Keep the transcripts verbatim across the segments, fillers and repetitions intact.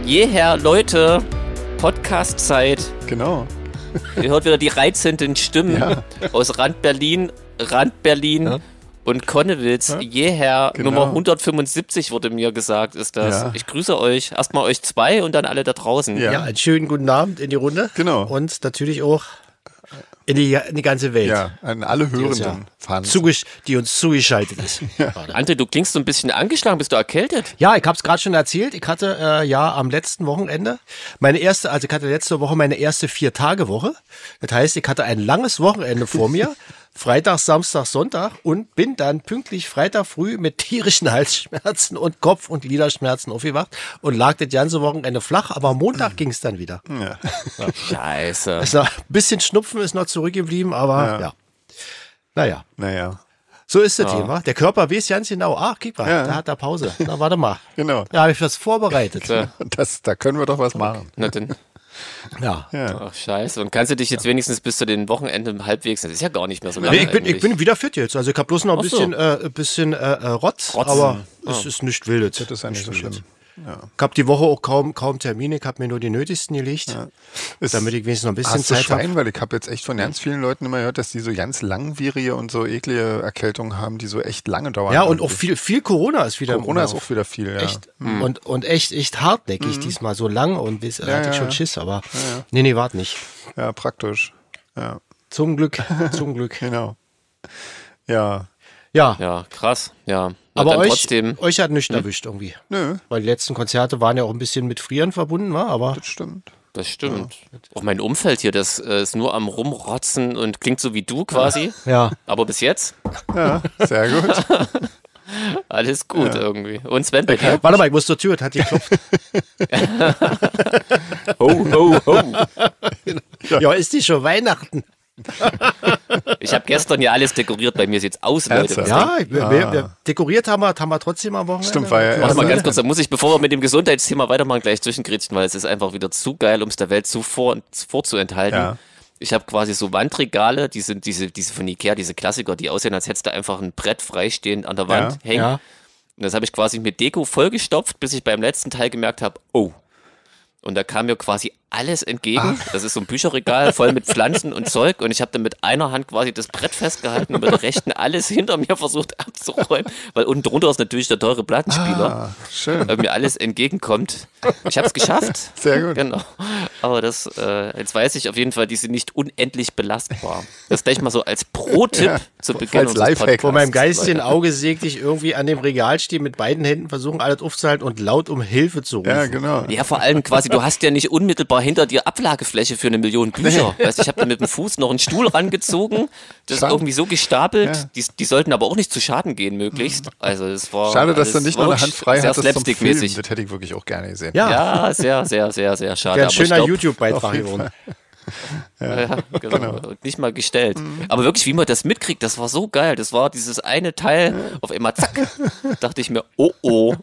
Jeher, Leute, Podcast-Zeit. Genau. Ihr hört wieder die reizenden Stimmen ja. aus Rand Berlin, Rand Berlin ja. und Konnewitz. Ja. Jeher, genau. Nummer hundertfünfundsiebzig wurde mir gesagt, ist das. Ja. Ich grüße euch. Erstmal euch zwei und dann alle da draußen. Ja. ja, einen schönen guten Abend in die Runde. Genau. Und natürlich auch in die, in die ganze Welt. Ja, an alle Hörenden, ja zugesch- die uns zugeschaltet ist. Ja. André, du klingst so ein bisschen angeschlagen. Bist du erkältet? Ja, ich habe es gerade schon erzählt. Ich hatte äh, ja am letzten Wochenende meine erste, also ich hatte letzte Woche meine erste Vier-Tage-Woche. Das heißt, ich hatte ein langes Wochenende vor mir. Freitag, Samstag, Sonntag und bin dann pünktlich Freitag früh mit tierischen Halsschmerzen und Kopf- und Gliederschmerzen aufgewacht und lag das ganze Wochenende flach, aber am Montag ging es dann wieder. Ja. Ja. Scheiße. Also ein bisschen Schnupfen ist noch zurückgeblieben, aber ja. ja. Naja. Naja. So ist das ja. Thema. Der Körper weiß ganz genau, ach, guck mal, ja. da hat er Pause. Na, warte mal. Genau. Da habe ich was vorbereitet. Das, da können wir doch was machen. Na denn. Ja. ja. Ach, scheiße. Und kannst du dich jetzt wenigstens bis zu den Wochenenden halbwegs, das ist ja gar nicht mehr so lange. Nee, ich, bin, ich bin wieder fit jetzt. Also ich habe bloß noch ein bisschen, so. äh, bisschen äh, Rotz, Rotzen. aber oh. es ist nicht wild. Das ist ja nicht so schlimm. Ja. Ich habe die Woche auch kaum, kaum Termine, ich habe mir nur die nötigsten gelegt, ja. damit ich wenigstens noch ein bisschen Zeit habe. Weil ich habe jetzt echt von ganz vielen Leuten immer gehört, dass die so ganz langwierige und so eklige Erkältungen haben, die so echt lange dauern. Ja, und auch viel, viel Corona ist wieder. Corona ist auch wieder viel, ja. Echt, mhm. und, und echt, echt hartnäckig mhm. diesmal, so lang und bis, ja, hatte ich ja, schon Schiss, aber ja, ja. nee, nee, warte nicht. Ja, praktisch. Ja. Zum Glück, zum Glück. Genau. Ja. Ja. Ja, krass, ja. Und aber euch, trotzdem, euch hat nichts hm? erwischt irgendwie. Nö. Weil die letzten Konzerte waren ja auch ein bisschen mit Frieren verbunden, war, aber. Das stimmt. Das stimmt. Ja. Auch mein Umfeld hier, das äh, ist nur am Rumrotzen und klingt so wie du quasi. Ja. Aber bis jetzt? Ja, sehr gut. Alles gut ja. irgendwie. Und Sven, bei dir? Warte mal, ich muss zur Tür, das hat geklopft. ho, ho, ho. Ja, ist die schon Weihnachten? Ich habe gestern ja alles dekoriert, bei mir sieht es aus, Leute. Ja, wir, wir, wir dekoriert haben wir, haben wir trotzdem am Wochenende. Stimmt, war ja Warte mal ganz kurz, da muss ich, bevor wir mit dem Gesundheitsthema weitermachen, gleich zwischengrätschen, weil es ist einfach wieder zu geil, um es der Welt zu vor, vorzuenthalten. Ja. Ich habe quasi so Wandregale, die sind diese, diese von Ikea, diese Klassiker, die aussehen, als hättest du einfach ein Brett freistehend an der Wand ja. hängen. Ja. Und das habe ich quasi mit Deko vollgestopft, bis ich beim letzten Teil gemerkt habe, oh. Und da kam mir quasi alles entgegen. Ach. Das ist so ein Bücherregal voll mit Pflanzen und Zeug. Und ich habe dann mit einer Hand quasi das Brett festgehalten und mit der rechten alles hinter mir versucht abzuräumen. Weil unten drunter ist natürlich der teure Plattenspieler. Ah, schön. Weil mir alles entgegenkommt. Ich habe es geschafft. Sehr gut. Genau. Aber das, äh, jetzt weiß ich auf jeden Fall, die sind nicht unendlich belastbar. Das gleich mal so als Pro-Tipp ja, zu Beginn unseres Podcasts. Vor meinem geistigen Auge sägte ich irgendwie an dem Regal stehen, mit beiden Händen versuchen, alles aufzuhalten und laut um Hilfe zu rufen. Ja, genau. Ja, vor allem quasi, du hast ja nicht unmittelbar hinter dir Ablagefläche für eine Million Bücher. Nee. Weißt, ich habe da mit dem Fuß noch einen Stuhl rangezogen, das Schade. irgendwie so gestapelt. Ja. Die, die sollten aber auch nicht zu Schaden gehen, möglichst. Also es war schade, dass du nicht noch eine Hand frei sehr hattest zum Filmen. slapstick-mäßig. Das hätte ich wirklich auch gerne gesehen. Ja, ja sehr, sehr, sehr, sehr schade. Wäre ein schöner YouTube-Beitrag geworden. Ja, ja, genau. genau. Und nicht mal gestellt. Mhm. Aber wirklich, wie man das mitkriegt, das war so geil. Das war dieses eine Teil, auf einmal zack, dachte ich mir, oh oh,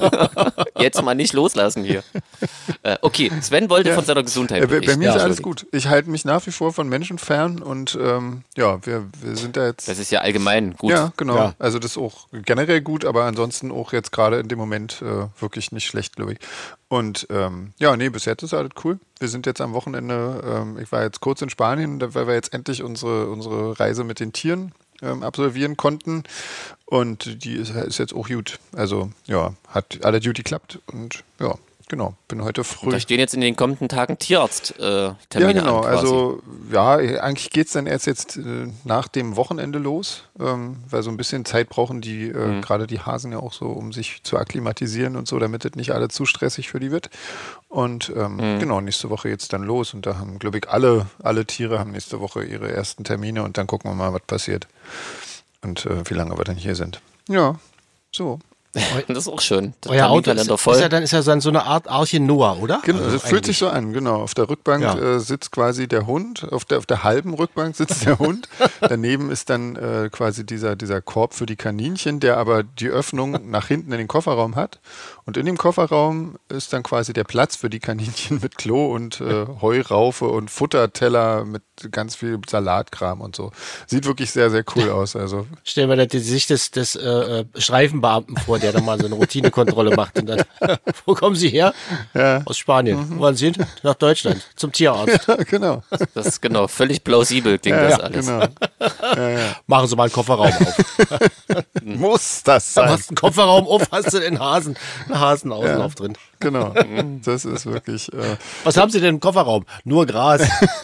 jetzt mal nicht loslassen hier. Äh, okay, Sven wollte ja. von seiner Gesundheit ja, bei, bei mir ja, ist alles gut. Ich halte mich nach wie vor von Menschen fern und ähm, ja, wir, wir sind da jetzt... Das ist ja allgemein gut. Ja, genau. Ja. Also das ist auch generell gut, aber ansonsten auch jetzt gerade in dem Moment äh, wirklich nicht schlecht, glaube ich. Und ähm, ja, nee, bis jetzt ist alles cool. Wir sind jetzt am Wochenende, ähm, ich war jetzt kurz in Spanien, weil wir jetzt endlich unsere, unsere Reise mit den Tieren ähm, absolvieren konnten. Und die ist, ist jetzt auch gut. Also ja, hat alle Duty geklappt und ja, genau, bin heute früh. Und da stehen jetzt in den kommenden Tagen Tierarzt-Termine äh, Ja, genau. an quasi. Also ja, eigentlich geht es dann erst jetzt äh, nach dem Wochenende los, ähm, weil so ein bisschen Zeit brauchen die, äh, mhm. gerade die Hasen ja auch so, um sich zu akklimatisieren und so, damit das nicht alle zu stressig für die wird. Und ähm, mhm. genau, nächste Woche geht's dann los und da haben, glaube ich, alle, alle Tiere haben nächste Woche ihre ersten Termine und dann gucken wir mal, was passiert und äh, wie lange wir dann hier sind. Ja, so. Das ist auch schön. Das Euer Auto ist, voll. ist ja dann ist ja dann so eine Art Arche Noah, oder? Genau, also das fühlt sich so an, genau. Auf der Rückbank ja. äh, sitzt quasi der Hund, auf der, auf der halben Rückbank sitzt der Hund. Daneben ist dann äh, quasi dieser, dieser Korb für die Kaninchen, der aber die Öffnung nach hinten in den Kofferraum hat. Und in dem Kofferraum ist dann quasi der Platz für die Kaninchen mit Klo und äh, Heuraufe und Futterteller mit ganz viel Salatkram und so. Sieht wirklich sehr, sehr cool aus. Also stellen wir das die Sicht des, des äh, Streifenbeamten vor, der dann mal so eine Routinekontrolle macht. Und dann, wo kommen Sie her? Ja. Aus Spanien. Mhm. Wo wollen Sie hin? Nach Deutschland. Zum Tierarzt. Ja, genau. Das ist genau völlig plausibel, klingt Ja, das ja, alles. genau. Ja, ja. Machen Sie mal einen Kofferraum auf. Muss das Dann sein? hast du einen Kofferraum auf, hast du den Hasen, einen Hasenauslauf drin. Genau. Das ist wirklich. Äh, Was haben Sie denn im Kofferraum? Nur Gras.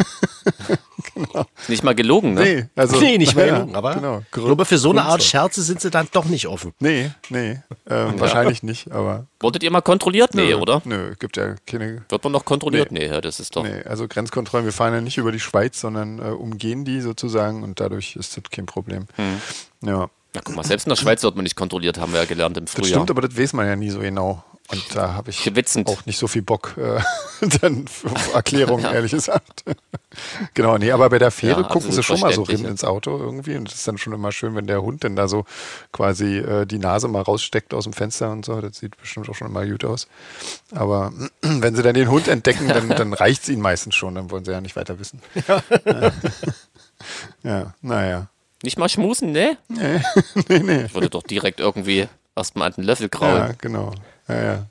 Nicht mal gelogen, ne? nee, also. nee, nicht mehr ja, genug, aber Genau. ich glaube, für so eine Art Grundstoff. Scherze sind sie dann doch nicht offen. Nee, nee. Ähm, Wahrscheinlich nicht, aber. Wurdet ihr mal kontrolliert? Nee, nö, oder? Nö, gibt ja keine. Wird man noch kontrolliert? Nee, ja, das ist doch. Nee, also Grenzkontrollen, wir fahren ja nicht über die Schweiz, sondern äh, umgehen die sozusagen und dadurch ist das kein Problem. Hm. Ja. Na guck mal, selbst in der Schweiz wird man nicht kontrolliert, haben wir ja gelernt im Das Frühjahr. stimmt, aber das weiß man ja nie so genau. Und da habe ich Gewitzend. auch nicht so viel Bock äh, dann auf Erklärungen, ehrlich gesagt. Genau, nee, aber bei der Fähre Ja, gucken sie absolut schon mal so verständlich, rein ja. ins Auto irgendwie. Und das ist dann schon immer schön, wenn der Hund dann da so quasi äh, die Nase mal raussteckt aus dem Fenster und so. Das sieht bestimmt auch schon immer gut aus. Aber wenn sie dann den Hund entdecken, dann, dann reicht es ihnen meistens schon. Dann wollen sie ja nicht weiter wissen. Ja, ja naja. Nicht mal schmusen, ne? Nee, nee, nee. Ich würde doch direkt irgendwie erstmal an den Löffel grauen. Ja, genau. Ja, ja.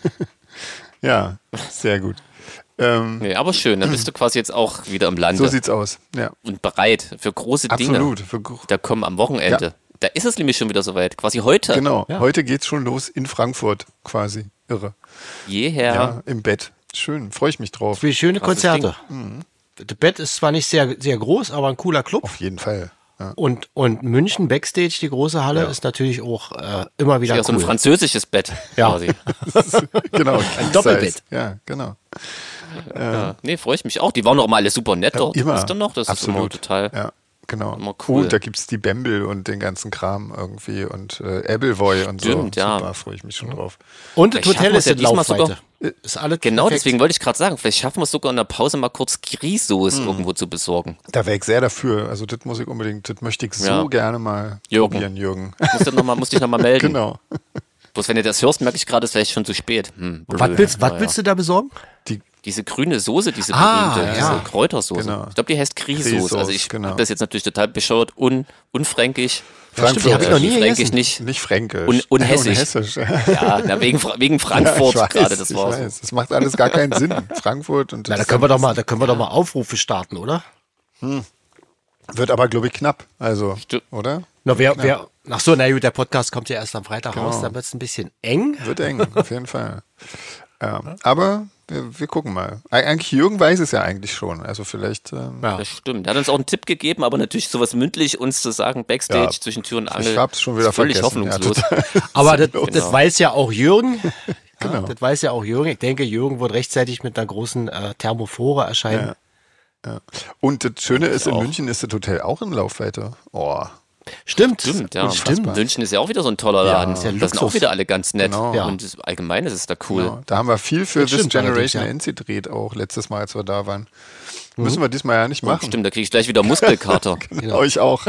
Ja, sehr gut. Ähm, Nee, aber schön, dann bist du quasi jetzt auch wieder im Lande so sieht's aus. Ja, und bereit für große Dinge. absolut. Für, gro- Da kommen am Wochenende. Ja. Da ist es nämlich schon wieder soweit. Quasi heute. genau. Ja. Heute geht's schon los in Frankfurt quasi. Irre. Jeher. Ja, im Bett. Schön, freue ich mich drauf. Wie schöne Krasses Konzerte. Das Bett ist zwar nicht sehr, sehr groß, aber ein cooler Club. Auf jeden Fall. Ja. Und, und München Backstage, die große Halle, Ja. ist natürlich auch äh, immer wieder Ja, cool. so ein französisches Bett Ja. quasi. Genau. Ein Doppelbett. Ja, genau. Ja. Nee, freue ich mich auch. Die waren doch immer alle super nett dort. Immer. Wisst ihr noch? Das Absolut. ist immer total. Ja, genau. Immer cool. Und da gibt's die Bembel und den ganzen Kram irgendwie und äh, Appleboy und Stimmt, so. ja. Super, freue ich mich schon drauf. Und das Vielleicht Hotel schaffen ist wir's ja in diesmal Laufweite. sogar- Ist alles Genau, perfekt. deswegen wollte ich gerade sagen, vielleicht schaffen wir es sogar in der Pause mal kurz Grießsoße Hm. irgendwo zu besorgen. Da wäre ich sehr dafür. Also das muss ich unbedingt, das möchte ich so Ja. gerne mal Jürgen. probieren, Jürgen. Musst, du noch mal, musst dich nochmal melden. Genau. Bloß wenn du das hörst, merke ich gerade, es ist vielleicht schon zu spät. Hm, Was blöd. willst, was Naja. willst du da besorgen? Die, Diese grüne Soße, diese Ah, berühmte, ja. diese Kräutersoße. Genau. Ich glaube, die heißt Grießsoße. Grießsoße, Also ich genau. habe das jetzt natürlich total bescheuert, un, unfränkisch. Ja, stimmt, die hab ich noch nie fränkisch gegessen. nicht. nicht fränkisch. Und- und hessisch. hessisch. Ja, na, wegen, Fra- wegen Frankfurt Ja, ich weiß, gerade, das ich war weiß. Das macht alles gar keinen Sinn. Frankfurt und Na, da das können wir doch mal, da können wir doch mal Aufrufe starten, oder? wird aber, glaube ich, knapp. Also, Stu- oder? Na, wer, wer, ach so, na gut, der Podcast kommt ja erst am Freitag raus, Genau. dann wird es ein bisschen eng. Wird eng, auf jeden Fall. Ja, aber wir, wir gucken mal. Eig- Eigentlich Jürgen weiß es ja eigentlich schon. Also vielleicht. Ähm, Ja. Das stimmt. Er hat uns auch einen Tipp gegeben, aber natürlich sowas mündlich uns zu sagen, Backstage Ja, zwischen Tür und Angel. ich hab's schon wieder ist völlig vergessen. hoffnungslos. Ja, total. Aber das, Genau. das weiß ja auch Jürgen. Genau. Ja, das weiß ja auch Jürgen. Ich denke, Jürgen wird rechtzeitig mit einer großen äh, Thermophore erscheinen. Ja. Und das Schöne ist, in auch. München ist das Hotel auch in Laufweite. Oh, Stimmt. Stimmt, ja. Und stimmt. München ist ja auch wieder so ein toller Laden. ist ja das sind auch Luxus. wieder alle ganz nett. Genau. Ja. Und das, allgemein ist es da cool. genau. Da haben wir viel für Das This stimmt allerdings, Generation ja. N gedreht, auch letztes Mal, als wir da waren. Müssen wir diesmal ja nicht machen. Stimmt, da kriege ich gleich wieder Muskelkater. Genau. Euch auch.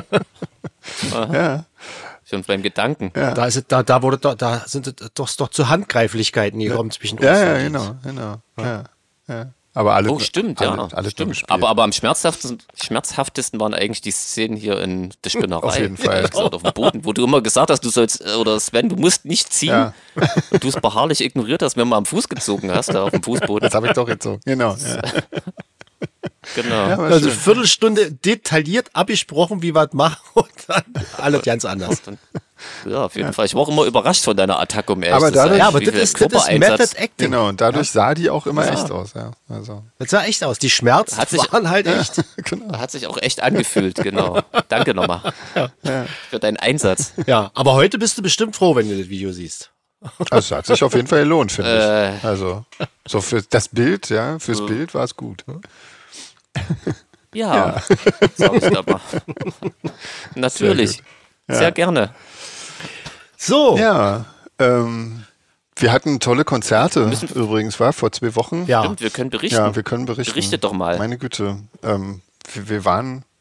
ja, Schon beim Gedanken. Da, ist es, da, da, wurde, doch- da sind es doch, doch zu Handgreiflichkeiten gekommen zwischen uns. ja, ja, genau, genau. Ja, ja. Aber alle, Oh, stimmt, alle, ja. Alle stimmt. Aber, aber am schmerzhaftesten, schmerzhaftesten waren eigentlich die Szenen hier in der Spinnerei. Auf jeden Fall. ehrlich gesagt, auf dem Boden, wo du immer gesagt hast, du sollst, äh, oder Sven, du musst nicht ziehen. Ja. Und du es beharrlich ignoriert hast, mir mal am Fuß gezogen hast, da auf dem Fußboden. das habe ich doch jetzt so. Genau. Ja. Genau. Ja, war Also schön. Viertelstunde detailliert abgesprochen, wie wir es machen und dann alles ganz anders. Ja, auf jeden Fall. Ich war auch immer überrascht von deiner Attacke, um ehrlich Aber zu sein. dadurch- Ja, aber Wie das viel ist, das ist Körpereinsatz. Method Acting. Genau, und dadurch sah die auch immer echt aus. Ja. Also, Das sah echt aus. Die Schmerzen Hat sich- waren halt echt. genau. Hat sich auch echt angefühlt, genau. Danke nochmal für deinen Einsatz. Ja, aber heute bist du bestimmt froh, wenn du das Video siehst. Also es hat sich auf jeden Fall gelohnt, finde Äh. ich. Also so für das Bild, ja, fürs Bild war es gut. Ja, sag ich da mal. Natürlich. Sehr Sehr, gut. gerne. So. Ja, ähm, wir hatten tolle Konzerte übrigens, war vor zwei Wochen. Ja. Stimmt, wir können berichten. Ja, wir können berichten. Berichtet doch mal. Meine Güte, ähm, wir, wir waren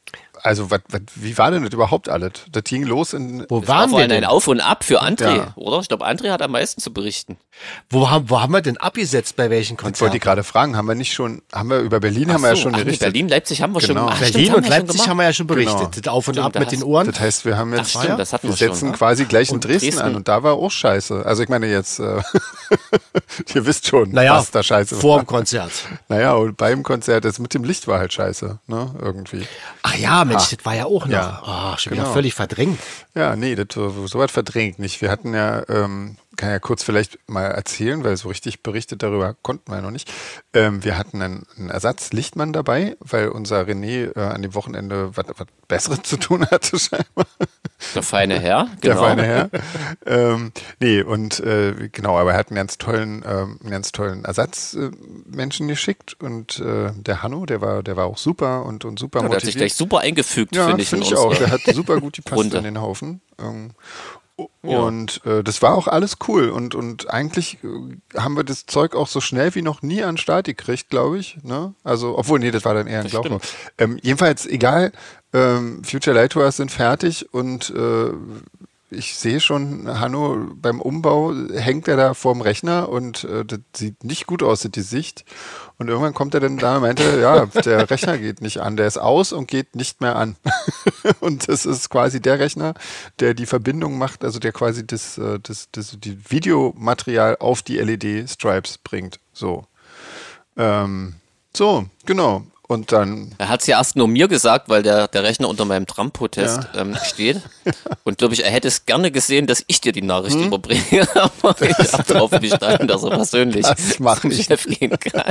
also wat, wat, wie war denn das überhaupt alles? Das ging los in... Wo Das war waren vor wir allem denn? ein Auf und Ab für André, Ja. oder? Ich glaube, André hat am meisten zu berichten. Wo haben, wo haben wir denn abgesetzt, bei welchen Ich wollte Konzerten? die gerade fragen, haben wir nicht schon, haben wir über Berlin haben wir ja Ach so, schon ach nee, gerichtet. Berlin, Leipzig haben wir Genau. schon. Ach, stimmt, Berlin haben und wir schon Leipzig gemacht. haben wir ja schon berichtet. Genau. Das Auf und Stimmt, Ab da mit hast- den Ohren. Das heißt, wir haben Ach jetzt, stimmt, das hatten wir wir schon. setzen Ne? quasi gleich in Und Dresden, Dresden. an und da war auch scheiße. Also ich meine jetzt, äh, ihr wisst schon, Naja, was da scheiße vor war. dem Konzert. Naja, und beim Konzert, das mit dem Licht war halt scheiße, ne, irgendwie. Ach ja, Mensch, das war ja auch noch. Ja, Ah, schon wieder genau. völlig verdrängt. Ja, nee, das so so was verdrängt nicht. Wir hatten ja, ähm, kann ja kurz vielleicht mal erzählen, weil so richtig berichtet darüber konnten wir ja noch nicht. Ähm, wir hatten einen, einen Ersatzlichtmann dabei, weil unser René äh, an dem Wochenende was, was Besseres zu tun hatte scheinbar. Der feine Herr, Der genau. feine Herr. ähm, nee, und äh, genau, aber er hat einen ganz tollen, ähm, einen ganz tollen Ersatzmenschen äh, geschickt und äh, der Hanno, der war, der war auch super und, und super Ja, der hat sich motiviert. gleich super eingefügt, Ja, finde ich. finde in ich auch. unsere Der hat super gut gepasst Runde. in den Haufen. Ähm, Und äh, das war auch alles cool. Und, und eigentlich äh, haben wir das Zeug auch so schnell wie noch nie an den Start gekriegt, glaube ich. Ne? Also, obwohl, nee, das war dann eher ein Das Glauben. Ähm, jedenfalls, egal, ähm, Future Light Tours sind fertig und äh, ich sehe schon, Hanno, beim Umbau hängt er da vorm Rechner und äh, das sieht nicht gut aus, die Sicht. Und irgendwann kommt er dann da und meinte, ja, der Rechner geht nicht an, der ist aus und geht nicht mehr an. Und das ist quasi der Rechner, der die Verbindung macht, also der quasi das, äh, das, das die Videomaterial auf die L E D-Stripes bringt. So. Ähm, so, genau. Und dann Er hat es ja erst nur mir gesagt, weil der, der Rechner unter meinem Trampo-Test Ja. ähm, steht. Und glaube ich, er hätte es gerne gesehen, dass ich dir die Nachricht Hm? überbringe. Aber ich habe darauf bestanden, dass er persönlich Das mach zum ich Chef gehen kann.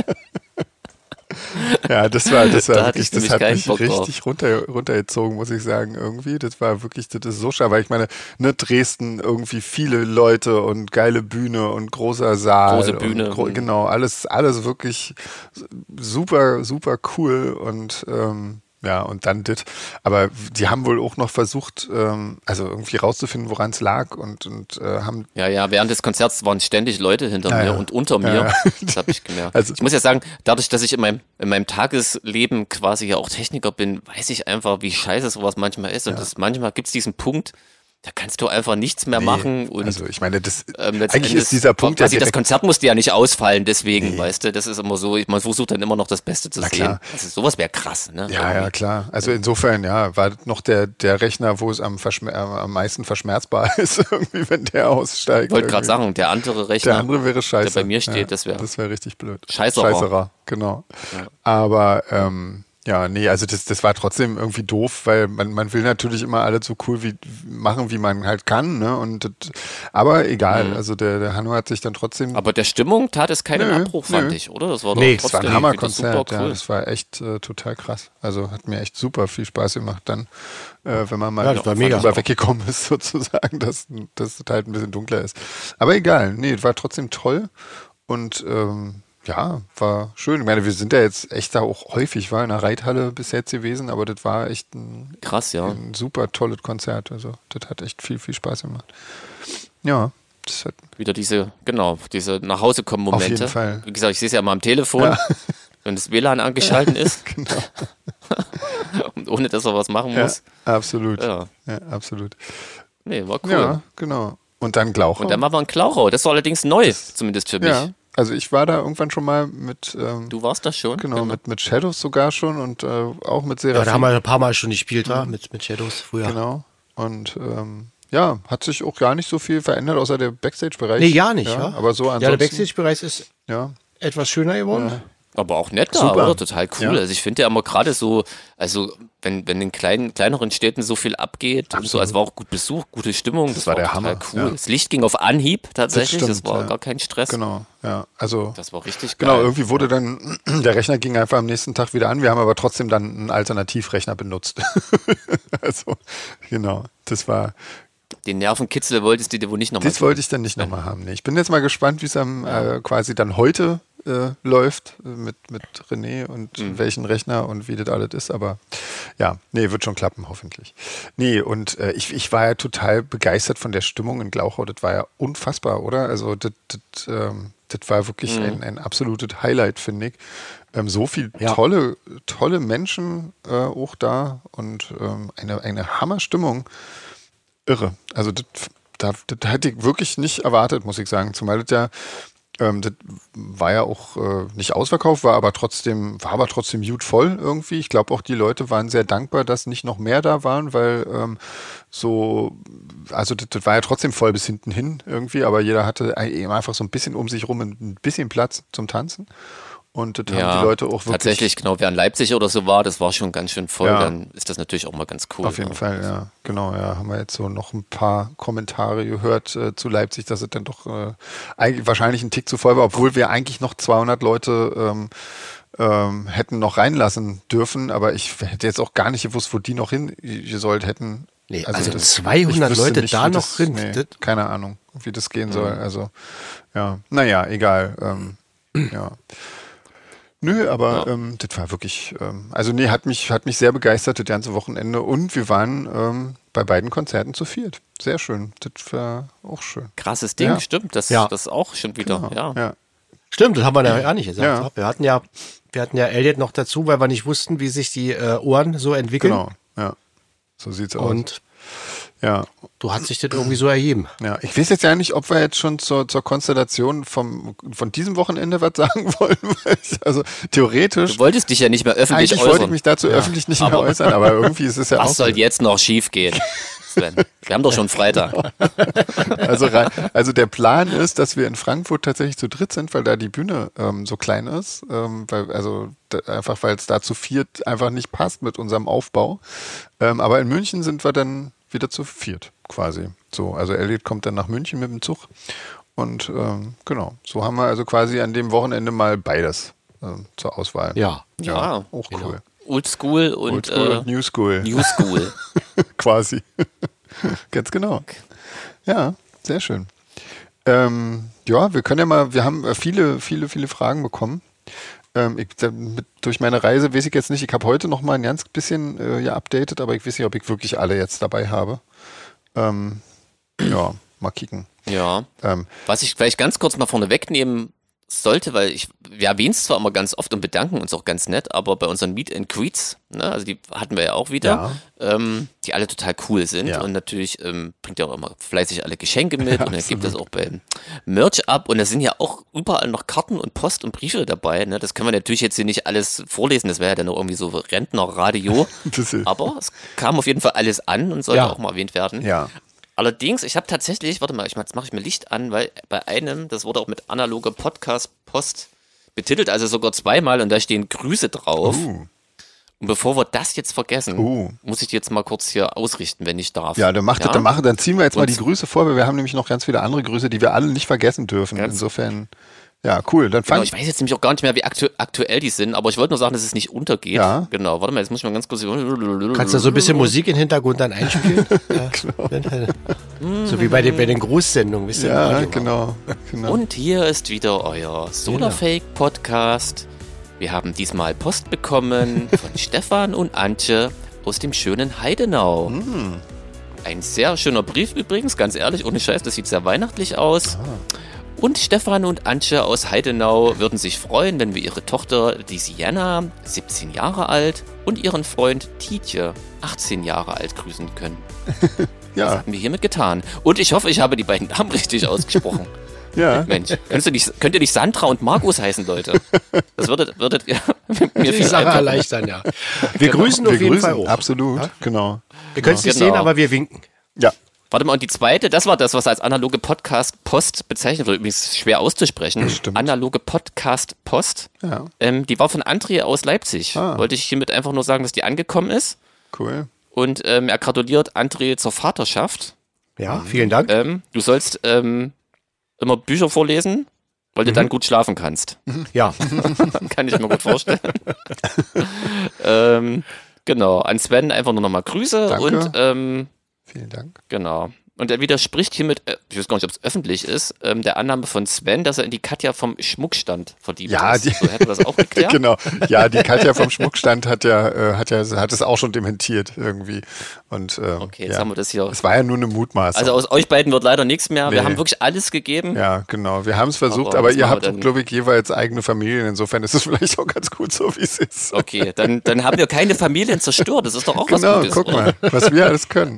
Ja, das war, das war Da hatte wirklich, ich das nämlich hat keinen mich Bock drauf. richtig runter, runtergezogen, muss ich sagen, irgendwie. Das war wirklich, das ist so schade, weil ich meine, ne, Dresden irgendwie viele Leute und geile Bühne und großer Saal. Große Bühne. Und gro genau, alles, alles wirklich super, super cool und, ähm, ja, und dann das. Aber die haben wohl auch noch versucht, ähm, also irgendwie rauszufinden, woran es lag und, und äh, haben Ja, ja, während des Konzerts waren ständig Leute hinter Ja, mir ja. und unter mir. Ja, ja. Das habe ich gemerkt. Also- ich muss ja sagen, dadurch, dass ich in meinem, in meinem Tagesleben quasi ja auch Techniker bin, weiß ich einfach, wie scheiße sowas manchmal ist. Und Ja. das, manchmal gibt es diesen Punkt, da kannst du einfach nichts mehr Nee, machen. Und also ich meine, das ähm, eigentlich letzten ist dieser Endes- Punkt ja quasi das direkt- Konzert musste ja nicht ausfallen, deswegen, Nee. weißt du, das ist immer so, man versucht dann immer noch das Beste zu Na sehen. klar. Also sowas wäre krass, ne? Ja, ja, klar. Also insofern, ja, war noch der, der Rechner, wo es am, Verschmer äh, am meisten verschmerzbar ist, irgendwie, wenn der aussteigt. Ich wollte gerade irgendwie. sagen, der andere Rechner, Der andere wäre scheiße. der bei mir steht, ja, das wäre Das wäre richtig blöd. Scheißerer. Scheißerer, genau. Aber, ähm, ja, nee, also das, das war trotzdem irgendwie doof, weil man, man will natürlich immer alles so cool wie machen, wie man halt kann, ne? Und das, aber egal, also der, der Hanno hat sich dann trotzdem. aber der Stimmung tat es keinen Nö, Abbruch, fand nö. ich, oder? Das war doch Nee, Das war trotzdem ein wieder Hammerkonzert, super ja. cool. Das war echt äh, total krass. Also hat mir echt super viel Spaß gemacht dann, äh, wenn man mal Ja, das war mega. drüber weggekommen ist, sozusagen, dass, dass es halt ein bisschen dunkler ist. Aber egal, nee, war trotzdem toll und ähm, ja, war schön. Ich meine, wir sind ja jetzt echt da auch häufig, war in der Reithalle bis jetzt gewesen, aber das war echt ein, Krass, ja. ein super tolles Konzert. Also das hat echt viel, viel Spaß gemacht. Ja, das hat Wieder diese, genau, diese nach Hause kommen Momente. Auf jeden Fall. Wie gesagt, ich sehe es ja mal am Telefon, Ja. wenn das W L A N angeschalten ist. genau. Und ohne dass er was machen Ja, muss. absolut. Ja. Ja, absolut. Nee, war cool. Ja, genau. Und dann Glaucher. Und dann war wir in Klauchau. Das war allerdings neu, zumindest für mich. Ja, also ich war da irgendwann schon mal mit, ähm, Du warst das schon? genau, mit, mit Shadows sogar schon und äh, auch mit Ja, Seraphim. da haben wir ein paar Mal schon gespielt, wa? Mit, mit Shadows früher. Genau. Und ähm, ja, hat sich auch gar nicht so viel verändert, außer der Backstage-Bereich. Nee, gar nicht, ja. Aber so Ja, der ansonsten. Backstage-Bereich ist Ja, etwas schöner geworden. Aber auch nett da, Super. oder? Total cool. Ja. Also ich finde ja immer gerade so, also wenn, wenn in kleinen, kleineren Städten so viel abgeht und so, also war auch gut Besuch, gute Stimmung, das, war der total Hammer, cool. ja. Das Licht ging auf Anhieb tatsächlich, das, stimmt, war ja. gar kein Stress. genau. Ja, also Das war richtig geil. genau, irgendwie wurde dann, der Rechner ging einfach am nächsten Tag wieder an. Wir haben aber trotzdem dann einen Alternativrechner benutzt. Also, genau, das war, Den Nervenkitzel wolltest du dir wohl nicht nochmal das wollte ich dann nicht nochmal haben. Nee, ich bin jetzt mal gespannt, wie es am äh, quasi dann heute äh, läuft mit, mit René und Mhm. welchen Rechner und wie das alles ist. Aber ja, nee, wird schon klappen, hoffentlich. Nee, und äh, ich, ich war ja total begeistert von der Stimmung in Glauchau. Das war ja unfassbar, oder? Also das, das, ähm, das war wirklich Mhm. ein, ein absolutes Highlight, finde ich. Ähm, so viel Ja. tolle, tolle Menschen äh, auch da und ähm, eine, eine Hammerstimmung. Irre. Also das, das, das hätte ich wirklich nicht erwartet, muss ich sagen. Zumal das ja, ähm, das war ja auch äh, nicht ausverkauft, war aber trotzdem, war aber trotzdem gut voll irgendwie. Ich glaube auch die Leute waren sehr dankbar, dass nicht noch mehr da waren, weil ähm, so, also das, das war ja trotzdem voll bis hinten hin irgendwie, aber jeder hatte eben einfach so ein bisschen um sich rum ein bisschen Platz zum Tanzen. Und das haben die Leute auch wirklich. Tatsächlich, genau, wer in Leipzig oder so war, das war schon ganz schön voll, Ja. dann ist das natürlich auch mal ganz cool. Auf jeden ja. Fall, ja, genau, ja, haben wir jetzt so noch ein paar Kommentare gehört äh, zu Leipzig, dass es dann doch äh, eigentlich wahrscheinlich ein Tick zu voll war, obwohl wir eigentlich noch zweihundert Leute ähm, ähm, hätten noch reinlassen dürfen, aber ich hätte jetzt auch gar nicht gewusst, wo die noch hingesollt hätten. Nee, also das- zweihundert ich wüsste Leute nicht, da wie noch das, drin. Nee, Das- keine Ahnung, wie das gehen soll. Also, ja, naja, egal. Ähm, ja. Nö, aber Ja. ähm, das war wirklich, ähm, also nee, hat mich, hat mich sehr begeistert das ganze Wochenende und wir waren ähm, bei beiden Konzerten zu viert. Sehr schön. Das war auch schön. Krasses Ding, Ja. stimmt, das, Ja. das auch schon wieder. Genau, Ja. ja. Stimmt, das haben wir ja gar nicht gesagt. Ja. Wir hatten ja, wir hatten ja Elliot noch dazu, weil wir nicht wussten, wie sich die äh, Ohren so entwickeln. Genau, ja. So sieht's aus. Und Ja, du hat sich das irgendwie so ergeben. ja. Ich weiß jetzt ja nicht, ob wir jetzt schon zur, zur Konstellation vom, von diesem Wochenende was sagen wollen. Weil ich, also theoretisch, Du wolltest dich ja nicht mehr öffentlich eigentlich äußern. wollte ich mich dazu öffentlich nicht mehr aber- äußern, aber irgendwie ist es ja auch Was soll so. jetzt noch schief gehen, Sven? Wir haben doch schon Freitag. Also, rein, also der Plan ist, dass wir in Frankfurt tatsächlich zu dritt sind, weil da die Bühne ähm, so klein ist. Ähm, weil, also da, einfach, weil es da zu viert einfach nicht passt mit unserem Aufbau. Ähm, aber in München sind wir dann wieder zu viert quasi. So, also Elliot kommt dann nach München mit dem Zug. Und ähm, genau, so haben wir also quasi an dem Wochenende mal beides ähm, zur Auswahl. Ja. Ja, auch genau. cool. Old School und, Old School äh, und New School. New School. Quasi. Ganz genau. Ja, sehr schön. Ähm, ja, wir können ja mal, wir haben äh, viele, viele, viele Fragen bekommen. Ähm, ich, da- mit, durch meine Reise weiß ich jetzt nicht, ich habe heute noch mal ein ganz bisschen äh, ja, updated, aber ich weiß nicht, ob ich wirklich alle jetzt dabei habe. Ähm, ja, mal kicken. Ja. Ähm, Was ich vielleicht ganz kurz mal vorne wegnehmen sollte, weil ich, wir erwähnen es zwar immer ganz oft und bedanken uns auch ganz nett, aber bei unseren Meet and Greets, ne, also die hatten wir ja auch wieder, ähm, die alle total cool sind Ja. und natürlich ähm, bringt ja auch immer fleißig alle Geschenke mit und dann gibt es auch beim Merch ab und da sind ja auch überall noch Karten und Post und Briefe dabei, ne, das können wir natürlich jetzt hier nicht alles vorlesen, das wäre ja dann noch irgendwie so Rentnerradio, das ist, aber es kam auf jeden Fall alles an und sollte Ja. auch mal erwähnt werden. ja. Allerdings, ich habe tatsächlich, warte mal, ich mach, jetzt mache ich mir Licht an, weil bei einem, das wurde auch mit analoger Podcast-Post betitelt, also sogar zweimal und da stehen Grüße drauf. Uh, Und bevor wir das jetzt vergessen, Uh. muss ich die jetzt mal kurz hier ausrichten, wenn ich darf. ja, dann mach das, dann machen, dann ziehen wir jetzt mal Und- die Grüße vor, weil wir haben nämlich noch ganz viele andere Grüße, die wir alle nicht vergessen dürfen. Ganz- Insofern, ja, cool. Dann Genau, fang ich weiß jetzt nämlich auch gar nicht mehr, wie aktu aktuell die sind, aber ich wollte nur sagen, dass es nicht untergeht. Ja. Genau, warte mal, jetzt muss ich mal ganz kurz... Kannst du so ein bisschen Musik im Hintergrund dann einspielen? Ja. So wie bei den, bei den Grußsendungen, wisst ihr? im Ja, Radio. genau. genau. Und hier ist wieder euer Solarfake-Podcast. Wir haben diesmal Post bekommen von Stefan und Antje aus dem schönen Heidenau. Hm. Ein sehr schöner Brief übrigens, ganz ehrlich, ohne Scheiß, das sieht sehr weihnachtlich aus. Und Stefan und Antje aus Heidenau würden sich freuen, wenn wir ihre Tochter, die Sienna, siebzehn Jahre alt, und ihren Freund Tietje, achtzehn Jahre alt, grüßen können. Das Ja, haben wir hiermit getan. Und ich hoffe, ich habe die beiden Namen richtig ausgesprochen. ja. Mensch, könntest du nicht, könnt ihr nicht Sandra und Markus heißen, Leute? Das würdet, würdet ihr mir Die viel Sache einfacher. erleichtern, ja. Wir grüßen wir auf jeden grüßen, Fall auch. absolut, Ja? genau. Wir können es nicht Genau. sehen, aber wir winken. Ja, Warte mal, und die zweite, das war das, was als analoge Podcast-Post bezeichnet wird. Übrigens schwer auszusprechen. Stimmt. Analoge Podcast-Post. ja, Ähm, die war von André aus Leipzig. Ah. Wollte ich hiermit einfach nur sagen, dass die angekommen ist. cool. Und ähm, er gratuliert André zur Vaterschaft. Ja, vielen Dank. Ähm, du sollst ähm, immer Bücher vorlesen, weil du Mhm. dann gut schlafen kannst. Ja, Kann ich mir gut vorstellen. ähm, genau, an Sven einfach nur nochmal Grüße Danke. und ähm, Vielen Dank. genau. und er widerspricht hiermit, äh, ich weiß gar nicht, ob es öffentlich ist, ähm, der Annahme von Sven, dass er in die Katja vom Schmuckstand verliebt Ja, ist. die- So hätten wir das auch geklärt. Genau. Ja, die Katja vom Schmuckstand hat ja, äh, hat ja, hat es auch schon dementiert irgendwie. Und, ähm, Okay, jetzt ja. haben wir das hier. Es war ja nur eine Mutmaßung. Also aus euch beiden wird leider nichts mehr. Wir Nee. haben wirklich alles gegeben. ja, genau. Wir haben es versucht, Aber aber, das ihr machen wir habt, dann- glaube ich, jeweils eigene Familien. Insofern ist es vielleicht auch ganz gut so, wie es ist. Okay, dann, dann haben wir keine Familien zerstört. Das ist doch auch was Genau, Gutes. guck oder? mal, was wir alles können.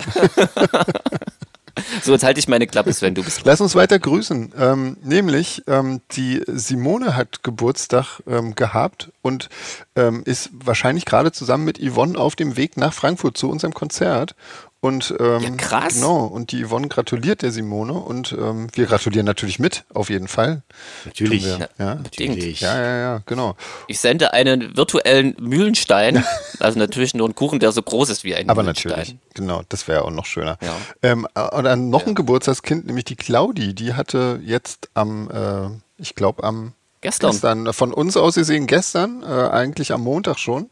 So, jetzt halte ich meine Klappe, Sven, du bist. Lass uns weiter grüßen. Ähm, nämlich, ähm, die Simone hat Geburtstag ähm, gehabt und ähm, ist wahrscheinlich gerade zusammen mit Yvonne auf dem Weg nach Frankfurt zu unserem Konzert. Und, ähm, Ja, krass. Genau, und die Yvonne gratuliert der Simone und ähm, wir gratulieren natürlich mit, auf jeden Fall. Natürlich. Tun wir. Ja. Bedingt. Ja, ja, ja, genau. Ich sende einen virtuellen Mühlenstein, also natürlich nur einen Kuchen, der so groß ist wie ein Aber Mühlenstein. natürlich, genau, das wäre auch noch schöner. Ja. Ähm, und dann noch ein Geburtstagskind, nämlich die Claudi, die hatte jetzt am, äh, ich glaube am Gestern. gestern, von uns aus gesehen gestern, äh, eigentlich am Montag schon,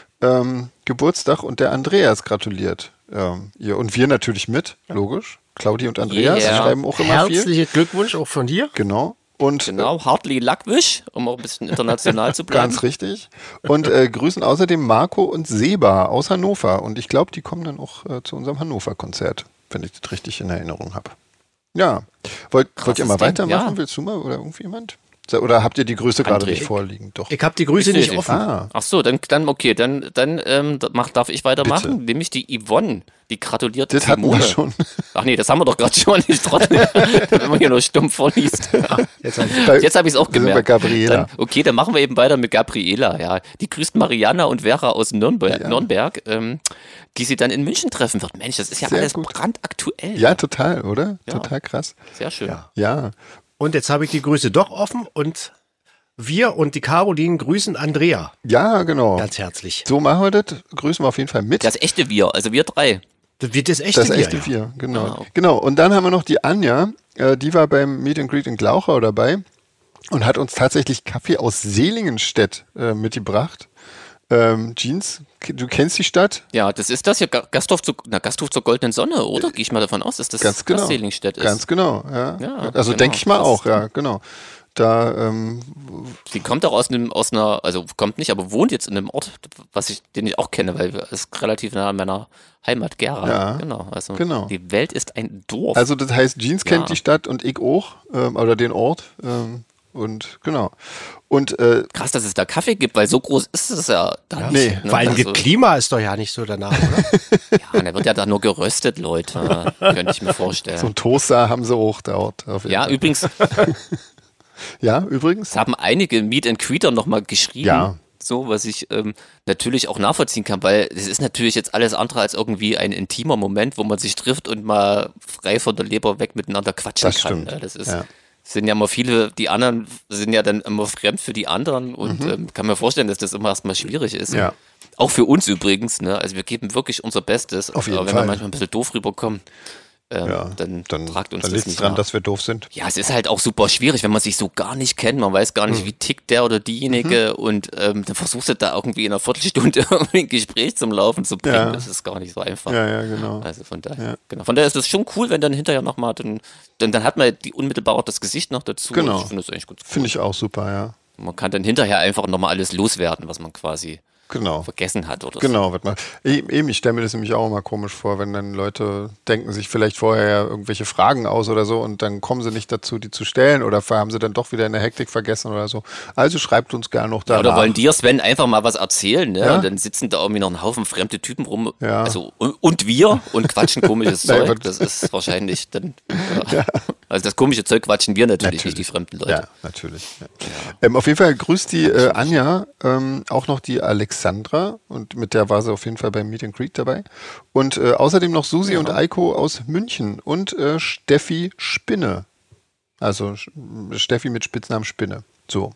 ähm, Geburtstag und der Andreas gratuliert ähm, ihr. Und wir natürlich mit, logisch. Claudi und Andreas Yeah. schreiben auch immer viel. Herzlichen Glückwunsch auch von dir. Genau. Und Genau, Hartley Luckwish, um auch ein bisschen international zu bleiben. ganz richtig. Und äh, grüßen außerdem Marco und Seba aus Hannover. Und ich glaube, die kommen dann auch äh, zu unserem Hannover-Konzert, wenn ich das richtig in Erinnerung habe. Ja. Wollt, wollt ihr mal Ding, weitermachen? ja. Willst du mal oder irgendjemand? Oder habt ihr die Grüße gerade André. nicht vorliegen? Doch. Ich habe die Grüße Ich sehe nicht sie. offen. Ah, Ach so, dann, dann okay, dann, dann ähm, mach, darf ich weitermachen. Bitte. Nämlich die Yvonne, die gratuliert das hatten Simone. wir schon. Ach nee, das haben wir doch gerade schon. Ich trotzdem, wenn man hier nur stumpf vorliest. Jetzt hab ich- Bei- Jetzt habe ich es auch wir sind gemerkt. bei Gabriela. Dann, okay, dann machen wir eben weiter mit Gabriela. Ja, die grüßt Mariana und Vera aus Nürnberg, Ja. Nürnberg ähm, die sie dann in München treffen wird. Mensch, das ist ja Sehr alles gut. brandaktuell. Ja, total, oder? Ja. Total krass. Sehr schön. Ja. Ja. Und jetzt habe ich die Grüße doch offen und wir und die Caroline grüßen Andrea Ja, genau. ganz herzlich. So machen wir das. Grüßen wir auf jeden Fall mit. Das echte Wir, also wir drei. Das wird das echte Das Bier, echte ja. Wir, genau. Ah, okay. Genau. Und dann haben wir noch die Anja, äh, die war beim Meet and Greet in Glauchau dabei und hat uns tatsächlich Kaffee aus Seligenstedt äh, mitgebracht. Ähm, Jeans, k- du kennst die Stadt? Ja, das ist das hier, Ga- Gasthof, zu, na, Gasthof zur Goldenen Sonne, oder? Gehe ich mal davon aus, dass das Ganz genau. das Seligenstedt ist. Ganz genau, ja. Ja, also genau. denke ich mal Das auch, ist- ja, genau. Da, ähm, Sie kommt auch aus einem, aus einer, also kommt nicht, aber wohnt jetzt in einem Ort, was ich, den ich auch kenne, weil es ist relativ nah an meiner Heimat Gera. Ja, genau. Also genau. die Welt ist ein Dorf. also das heißt, Jeans kennt Ja. die Stadt und ich auch, ähm, oder den Ort. Ähm, und genau. Und äh, Krass, dass es da Kaffee gibt, weil so groß ist es ja da nee. nicht. Ne? Vor allem also, das Klima ist doch ja nicht so danach, oder? ja, da wird ja da nur geröstet, Leute. Könnte ich mir vorstellen. so ein Toaster haben sie auch dort. Auf jeden ja, Fall. übrigens, Ja, übrigens. es haben einige Meet and Greeter nochmal geschrieben. Ja. So, was ich ähm, natürlich auch nachvollziehen kann, weil es ist natürlich jetzt alles andere als irgendwie ein intimer Moment, wo man sich trifft und mal frei von der Leber weg miteinander quatschen Das kann. stimmt. Ne? Das ist, Ja. sind ja immer viele, die anderen sind ja dann immer fremd für die anderen und ähm, kann mir vorstellen, dass das immer erstmal schwierig ist. Mhm. Ja. Auch für uns übrigens, ne? Also wir geben wirklich unser Bestes. Auf jeden aber wenn Fall. wir manchmal ein bisschen doof rüberkommen, ähm, Ja, dann, dann, tragt uns dann das liegt es nicht dran, nach. dass wir doof sind. Ja, es ist halt auch super schwierig, wenn man sich so gar nicht kennt. Man weiß gar Mhm. nicht, wie tickt der oder diejenige und ähm, dann versuchst du da irgendwie in einer Viertelstunde irgendwie ein Gespräch zum Laufen zu bringen. Ja. Das ist gar nicht so einfach. Ja, ja, genau. Also von daher, Ja. genau. Von daher ist es schon cool, wenn dann hinterher nochmal, dann, dann, dann hat man die unmittelbar auch das Gesicht noch dazu. Genau. Ich finde das eigentlich gut. Finde ich auch super, ja. Man kann dann hinterher einfach nochmal alles loswerden, was man quasi Genau. vergessen hat oder so. Genau, wird mal. Eben, ich stelle mir das nämlich auch immer komisch vor, wenn dann Leute denken sich vielleicht vorher ja irgendwelche Fragen aus oder so und dann kommen sie nicht dazu, die zu stellen oder haben sie dann doch wieder in der Hektik vergessen oder so. Also schreibt uns gerne noch da. Oder wollen dir, Sven, einfach mal was erzählen, ne? Ja. Und dann sitzen da irgendwie noch ein Haufen fremde Typen rum. Ja. Also, und, und wir und quatschen komisches Nein, Zeug. was- Das ist wahrscheinlich dann. Ja. Also das komische Zeug quatschen wir natürlich, nicht die fremden Leute. Ja, natürlich. Ja. Ähm, auf jeden Fall grüßt die äh, Anja ähm, auch noch die Alexandra und mit der war sie auf jeden Fall beim Meet and Greet dabei. Und äh, außerdem noch Susi und Eiko aus München und äh, Steffi Spinne. Also Sch- Steffi mit Spitznamen Spinne. So.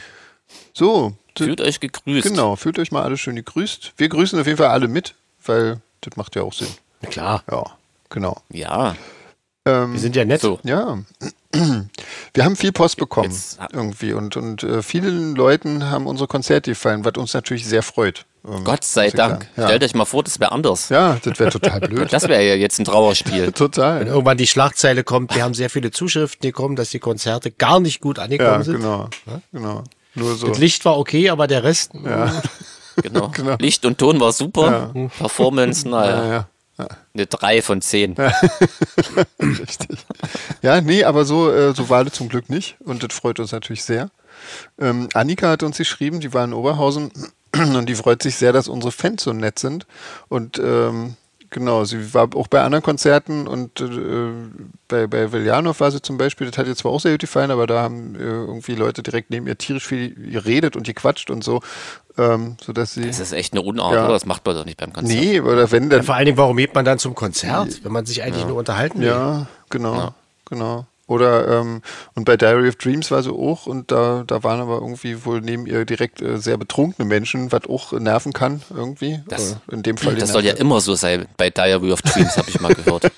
So. d- Fühlt euch gegrüßt. Genau, fühlt euch mal alle schön gegrüßt. Wir grüßen auf jeden Fall alle mit, weil das macht ja auch Sinn. Na klar, Ja, genau. Ja. Ähm, wir sind ja nett. So. ja. Wir haben viel Post bekommen Jetzt- irgendwie und, und äh, vielen Leuten haben unsere Konzerte gefallen, was uns natürlich sehr freut. Ähm, Gott sei muss ich Dank. sagen. Ja. Stellt euch mal vor, das wäre anders. Ja, das wäre total blöd. Das wäre ja jetzt ein Trauerspiel. Total. Wenn irgendwann die Schlagzeile kommt, wir haben sehr viele Zuschriften bekommen, dass die Konzerte gar nicht gut angekommen Ja, sind. genau. genau. Nur so. Das Licht war okay, aber der Rest. Ja. Genau. Genau. Licht und Ton war super. Performance, naja, Ja, ja. eine drei von zehn. Richtig. Ja, nee, aber so, äh, so war das zum Glück nicht und das freut uns natürlich sehr. Ähm, Annika hat uns geschrieben, die war in Oberhausen und die freut sich sehr, dass unsere Fans so nett sind und ähm, genau, sie war auch bei anderen Konzerten und äh, bei, bei Veljanov war sie zum Beispiel, das hat ihr zwar auch sehr gut gefallen, aber da haben äh, irgendwie Leute direkt neben ihr tierisch viel geredet und gequatscht und so, ähm, sodass sie... Das ist echt eine Unart, Ja. oder? Das macht man doch nicht beim Konzert. Nee, oder wenn dann... Vor allen Dingen, warum geht man dann zum Konzert, wenn man sich eigentlich nur unterhalten will? Ja, genau, Ja. genau. Oder, ähm, und bei Diary of Dreams war sie auch und da, da waren aber irgendwie wohl neben ihr direkt äh, sehr betrunkene Menschen, was auch nerven kann irgendwie. Das- äh, in dem Fall Das den soll ja nervt- immer so sein bei Diary of Dreams, habe ich mal gehört.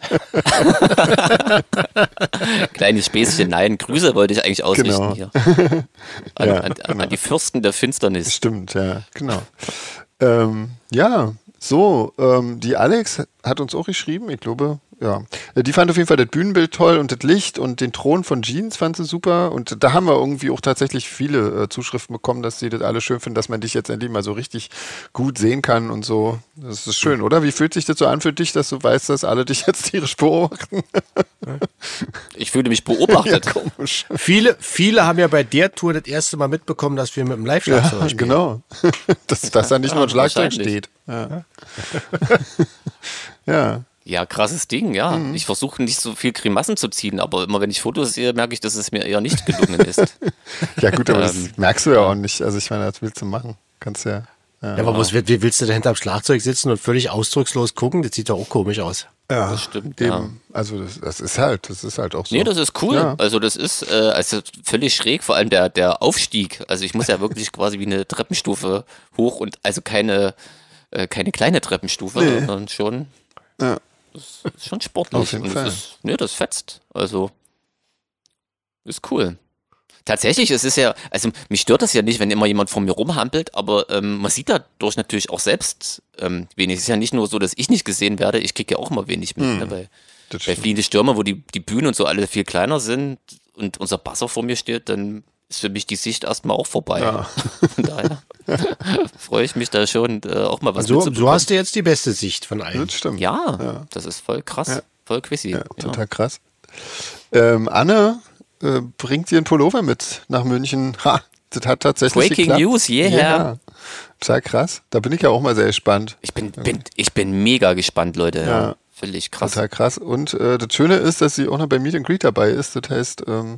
Kleines Späßchen, nein, Grüße wollte ich eigentlich ausrichten Genau. hier. An, Ja, an, genau. an die Fürsten der Finsternis. Stimmt, ja, genau. ähm, ja, so, ähm, die Alex hat uns auch geschrieben, ich glaube, ja. Die fand auf jeden Fall das Bühnenbild toll und das Licht und den Thron von Jeans fand sie super. Und da haben wir irgendwie auch tatsächlich viele äh, Zuschriften bekommen, dass sie das alle schön finden, dass man dich jetzt endlich mal so richtig gut sehen kann und so. Das ist schön, oder? Wie fühlt sich das so an für dich, dass du weißt, dass alle dich jetzt tierisch beobachten? Ich fühle mich Ja, beobachtet. komisch. Viele, viele haben ja bei der Tour das erste Mal mitbekommen, dass wir mit dem Live-Schlagzeug Ja, spielen. genau. dass, dass da nicht nur ein Ja, Schlagzeug wahrscheinlich. steht. Ja. ja. Ja, krasses Ding, ja. Mhm. Ich versuche nicht so viel Grimassen zu ziehen, aber immer wenn ich Fotos sehe, merke ich, dass es mir eher nicht gelungen ist. Ja, gut, aber das Ähm, merkst du ja auch nicht. Also, ich meine, das willst du machen. Kannst ja. Ja, aber was, wie willst du da hinterm Schlagzeug sitzen und völlig ausdruckslos gucken? Das sieht doch auch komisch aus. Ja, Das stimmt, eben. ja. Also, das, das ist halt, das ist halt auch so. Nee, das ist cool. Ja. Also das ist äh, also völlig schräg, vor allem der, der Aufstieg. Also ich muss ja wirklich quasi wie eine Treppenstufe hoch und also keine, äh, keine kleine Treppenstufe, Nee. sondern schon, Ja. das ist schon sportlich. Auf jeden und Fall. Das ist, nee, das fetzt. Also ist cool. Tatsächlich, es ist ja, also mich stört das ja nicht, wenn immer jemand vor mir rumhampelt, aber ähm, man sieht dadurch natürlich auch selbst ähm, wenig. Es ist ja nicht nur so, dass ich nicht gesehen werde, ich kriege ja auch immer wenig mit, ne, bei, Das bei stimmt. Fliehende Stürmer, wo die, die Bühnen und so alle viel kleiner sind und unser Basser vor mir steht, dann ist für mich die Sicht erstmal auch vorbei. Ja. Von daher freue ich mich da schon, äh, auch mal was So, so mitzubekommen. hast du jetzt die beste Sicht von allen. Das stimmt. Ja, Ja. das ist voll krass, Ja. voll quizzy. Ja, Ja, total krass. Ähm, Anne äh, bringt dir einen Pullover mit nach München. Ha, das hat tatsächlich Breaking geklappt. News, yeah. Ja, total krass. Da bin ich ja auch mal sehr gespannt. Ich bin, bin, ich bin mega gespannt, Leute. Ja. Ja. Völlig krass. Total krass. Und äh, das Schöne ist, dass sie auch noch bei Meet and Greet dabei ist. Das heißt, ähm,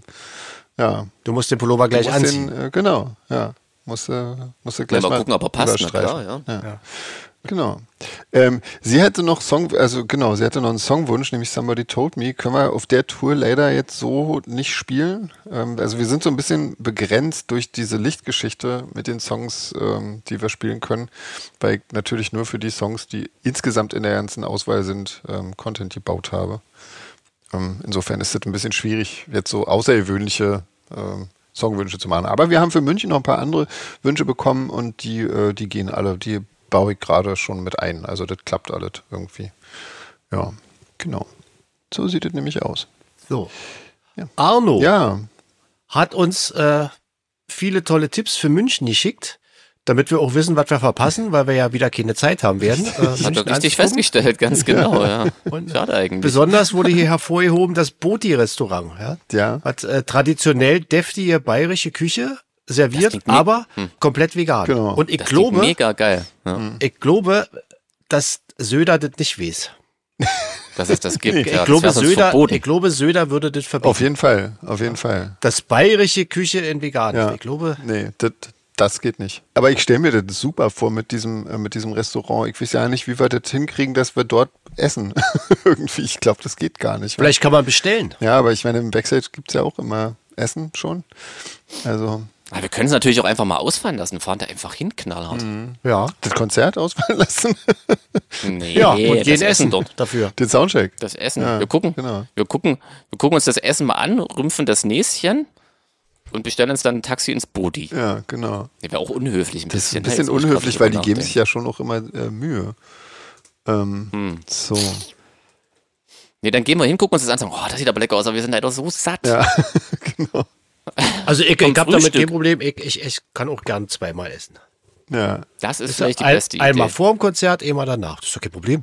ja. Du musst den Pullover gleich du musst anziehen. Den, äh, genau, ja. Musst, äh, musst du gleich mal mal gucken, ob er passt, na überstreichen. klar, ja. ja. Genau. Ähm, sie hatte noch Song, also genau, sie hatte noch einen Songwunsch, nämlich Somebody Told Me. Können wir auf der Tour leider jetzt so nicht spielen. Ähm, also wir sind so ein bisschen begrenzt durch diese Lichtgeschichte mit den Songs, ähm, die wir spielen können, weil ich natürlich nur für die Songs, die insgesamt in der ganzen Auswahl sind, ähm, Content gebaut habe. Ähm, insofern ist es ein bisschen schwierig, jetzt so außergewöhnliche ähm, Songwünsche zu machen. Aber wir haben für München noch ein paar andere Wünsche bekommen und die, äh, die gehen alle, die baue ich gerade schon mit ein. Also das klappt alles irgendwie. Ja, genau. So sieht es nämlich aus. So. Ja. Arno Ja, hat uns äh, viele tolle Tipps für München geschickt, damit wir auch wissen, was wir verpassen, weil wir ja wieder keine Zeit haben werden. Äh, Hat er München richtig anzugucken. festgestellt, ganz genau, ja. Und Schade eigentlich. Besonders wurde hier hervorgehoben das Boti-Restaurant. Ja? ja. Hat äh, traditionell deftige bayerische Küche Das serviert, klingt me- aber komplett vegan. Genau. Und ich Das klingt glaube, mega geil. Ja, ich glaube, dass Söder das nicht weiß. dass es das gibt. Ich, Ja, glaube, das wär sonst Söder, verboten. ich glaube, Söder würde das verbieten. Auf jeden Fall, auf jeden Fall. Das bayerische Küche in vegan. Ja. Ich glaube, Nee, das, das geht nicht. Aber ich stelle mir das super vor mit diesem, äh, mit diesem Restaurant. Ich weiß ja nicht, wie wir das hinkriegen, dass wir dort essen. Irgendwie, ich glaube, das geht gar nicht. vielleicht kann man bestellen. Ja, aber ich meine, im Backstage gibt es ja auch immer Essen schon. Also, Aber wir können es natürlich auch einfach mal ausfallen lassen, fahren da einfach hin, knallhart. Mhm. Ja. Das Konzert ausfallen lassen? Nee, ja, und gehen das essen dort. dafür. Den Soundcheck? Das Essen. Ja, wir, gucken, genau. wir, gucken, wir gucken uns das Essen mal an, rümpfen das Näschen und bestellen uns dann ein Taxi ins Bodi. Ja, genau. Nee, wäre auch unhöflich ein Das ist bisschen. ein bisschen Hey, jetzt muss ich unhöflich, grad weil die drüber geben sich ja schon auch immer äh, Mühe. Ähm, hm. So. Nee, dann gehen wir hin, gucken uns das an und sagen, oh, das sieht aber lecker aus, aber wir sind leider so satt. Ja, genau. Also ich, Vom ich habe damit Frühstück. kein Problem, ich, ich, ich kann auch gern zweimal essen. Ja. Das ist Ist vielleicht die ein, beste Idee. einmal vor dem Konzert, einmal danach. Das ist doch kein Problem.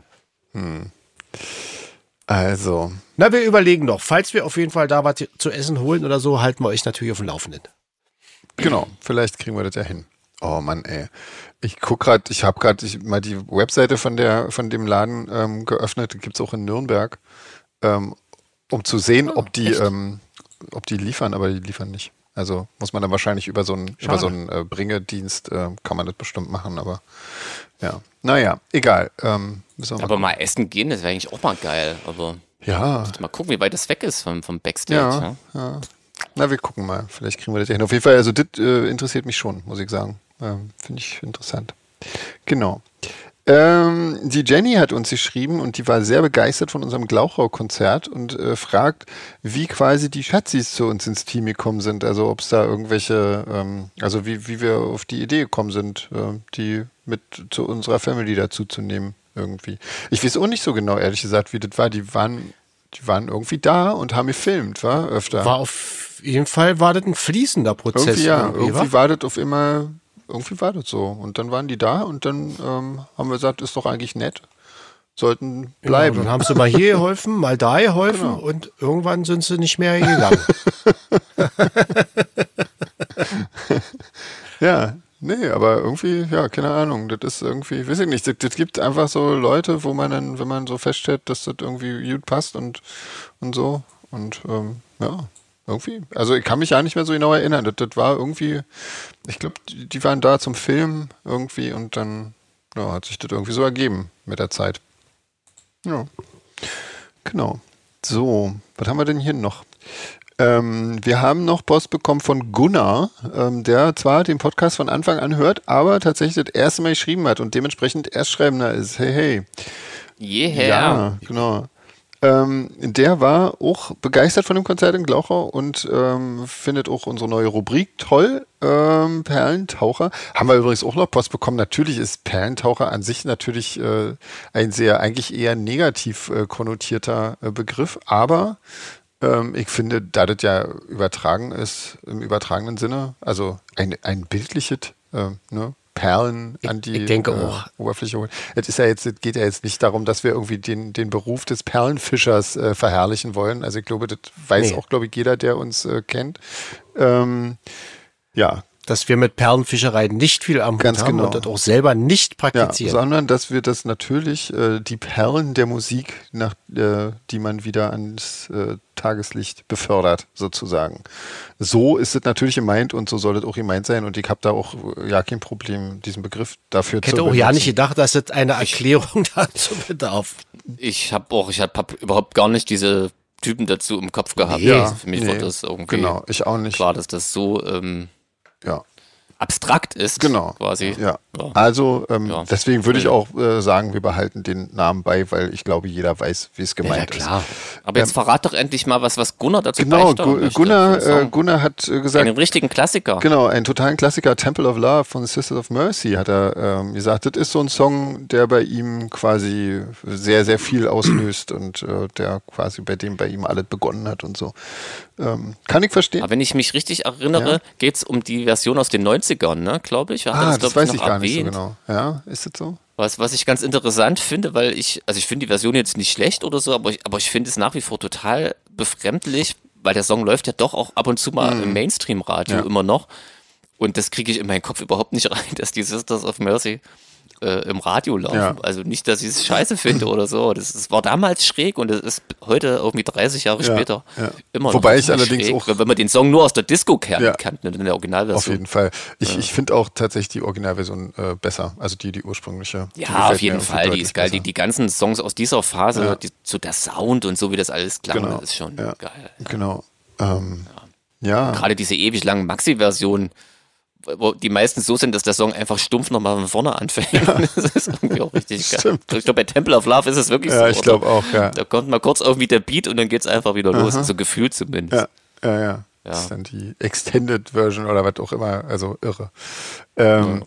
Also, Na, wir überlegen noch. Falls wir auf jeden Fall da was zu essen holen oder so, halten wir euch natürlich auf dem Laufenden. genau, vielleicht kriegen wir das ja hin. Oh Mann, ey. Ich guck gerade, ich habe gerade mal die Webseite von der von dem Laden ähm, geöffnet, die gibt's auch in Nürnberg, ähm, um zu sehen, Ah, ob die ähm, ob die liefern, aber die liefern nicht. Also muss man dann wahrscheinlich über so einen über so einen äh, Bringedienst äh, kann man das bestimmt machen, aber ja. Naja, egal. Ähm, müssen wir mal aber mal essen gehen, das wäre eigentlich auch mal geil. Aber ja, mal gucken, wie weit das weg ist vom, vom Backstage. ja, Ja. ja. Na, wir gucken mal. Vielleicht kriegen wir das ja hin. Auf jeden Fall, also das äh, interessiert mich schon, muss ich sagen. Ähm, Finde ich interessant. Genau. Ähm, die Jenny hat uns geschrieben und die war sehr begeistert von unserem Glauchau-Konzert und äh, fragt, wie quasi die Schatzis zu uns ins Team gekommen sind. Also ob es da irgendwelche, ähm, also wie, wie wir auf die Idee gekommen sind, äh, die mit zu unserer Family dazu zu nehmen irgendwie. Ich weiß auch nicht so genau, ehrlich gesagt, wie das war. Die waren, die waren irgendwie da und haben gefilmt, war öfter. War auf jeden Fall war das ein fließender Prozess. Irgendwie, ja, irgendwie, irgendwie wa? war das auf immer, irgendwie war das so. Und dann waren die da und dann ähm, haben wir gesagt, ist doch eigentlich nett. Sollten bleiben. Genau, dann haben sie mal hier geholfen, mal da geholfen Genau. und irgendwann sind sie nicht mehr gegangen. Ja, nee, aber irgendwie, ja, keine Ahnung. Das ist irgendwie, weiß ich nicht, das, das gibt einfach so Leute, wo man dann, wenn man so feststellt, dass das irgendwie gut passt und, und so. Und ähm, ja, irgendwie. Also ich kann mich ja nicht mehr so genau erinnern. Das, das war irgendwie, ich glaube, die, die waren da zum Film irgendwie und dann ja, hat sich das irgendwie so ergeben mit der Zeit. Ja, genau. So, was haben wir denn hier noch? Ähm, wir haben noch Post bekommen von Gunnar, ähm, der zwar den Podcast von Anfang an hört, aber tatsächlich das erste Mal geschrieben hat und dementsprechend Erstschreibender ist. Hey, hey. Yeah. Ja, genau. Ähm, der war auch begeistert von dem Konzert in Glauchau und ähm, findet auch unsere neue Rubrik toll. Ähm, Perlentaucher. Haben wir übrigens auch noch Post bekommen. Natürlich ist Perlentaucher an sich natürlich äh, ein sehr, eigentlich eher negativ äh, konnotierter äh, Begriff, aber ähm, ich finde, da das ja übertragen ist, im übertragenen Sinne, also ein, ein bildliches, äh, ne? Perlen an die ich denke äh, auch. Oberfläche holen. Es ist ja jetzt, es geht ja jetzt nicht darum, dass wir irgendwie den, den Beruf des Perlenfischers äh, verherrlichen wollen. Also ich glaube, das weiß Nee. auch, glaube ich, jeder, der uns äh, kennt. Ähm, ja, Dass wir mit Perlenfischerei nicht viel am Hut Ganz haben genau. und das auch selber nicht ja, praktizieren. sondern dass wir das natürlich, äh, die Perlen der Musik, nach, äh, die man wieder ans äh, Tageslicht befördert, sozusagen. So ist es natürlich gemeint und so soll es auch gemeint sein und ich habe da auch äh, ja kein Problem, diesen Begriff dafür ich hätte zu auch ja benutzen. nicht gedacht, dass es eine Erklärung dazu bedarf. Ich habe auch, ich habe hab überhaupt gar nicht diese Typen dazu im Kopf gehabt. Nee. Also für mich war Nee, das irgendwie genau, ich auch nicht. klar, dass das so ähm, Ja. abstrakt ist. Genau. Quasi. Ja. Ja. Also ähm, Ja. deswegen würde ich auch äh, sagen, wir behalten den Namen bei, weil ich glaube, jeder weiß, wie es gemeint klar. Aber jetzt verrat doch endlich mal was, was Gunnar dazu ist. Genau, beisteuern Gu möchte Gunnar, für den äh, Song. Gunnar hat äh, gesagt, Einen richtigen Klassiker. genau, einen totalen Klassiker, Temple of Love von The Sisters of Mercy, hat er ähm, gesagt. Das ist so ein Song, der bei ihm quasi sehr, sehr viel auslöst und äh, der quasi bei dem bei ihm alles begonnen hat und so. Ähm, kann ich verstehen. Aber wenn ich mich richtig erinnere, Ja. geht es um die Version aus den neunzigern, ne, glaube ich. Hat er Ah, das glaub weiß noch ich gar nicht so erwähnt. genau. Ja, ist das so? Was, was ich ganz interessant finde, weil ich, also ich finde die Version jetzt nicht schlecht oder so, aber ich, aber ich finde es nach wie vor total befremdlich, weil der Song läuft ja doch auch ab und zu mal im Mainstream-Radio Ja. immer noch. Und das kriege ich in meinen Kopf überhaupt nicht rein, dass die Sisters of Mercy äh, im Radio laufen. Ja. Also nicht, dass ich es scheiße finde oder so. Das, das war damals schräg und es ist heute irgendwie dreißig Jahre Ja, später ja. immer Wobei noch ich total allerdings schräg, auch- wenn man den Song nur aus der Disco kennt, Ja. kennt, in der Originalversion. Auf jeden Fall. Ich, ich finde auch tatsächlich die Originalversion äh, besser, also die, die ursprüngliche. Die Ja, gefällt auf mir jeden irgendwie Fall, die deutlich ist geil. Die, besser. die ganzen Songs aus dieser Phase, Ja. die, so der Sound und so, wie das alles klang, Genau. ist schon Ja. geil. Genau. Ähm, ja. Gerade diese ewig langen Maxi-Versionen, wo die meisten so sind, dass der Song einfach stumpf nochmal von vorne anfängt. Ja. Das ist irgendwie auch richtig geil. Stimmt. Ich glaube, bei Temple of Love ist es wirklich ja, so. Ja, ich glaube auch, ja. Da kommt mal kurz irgendwie der Beat und dann geht es einfach wieder los, Aha. so gefühlt zumindest. Ja, ja, ja. ja. Das ist dann die Extended Version oder was auch immer, also irre. Ähm,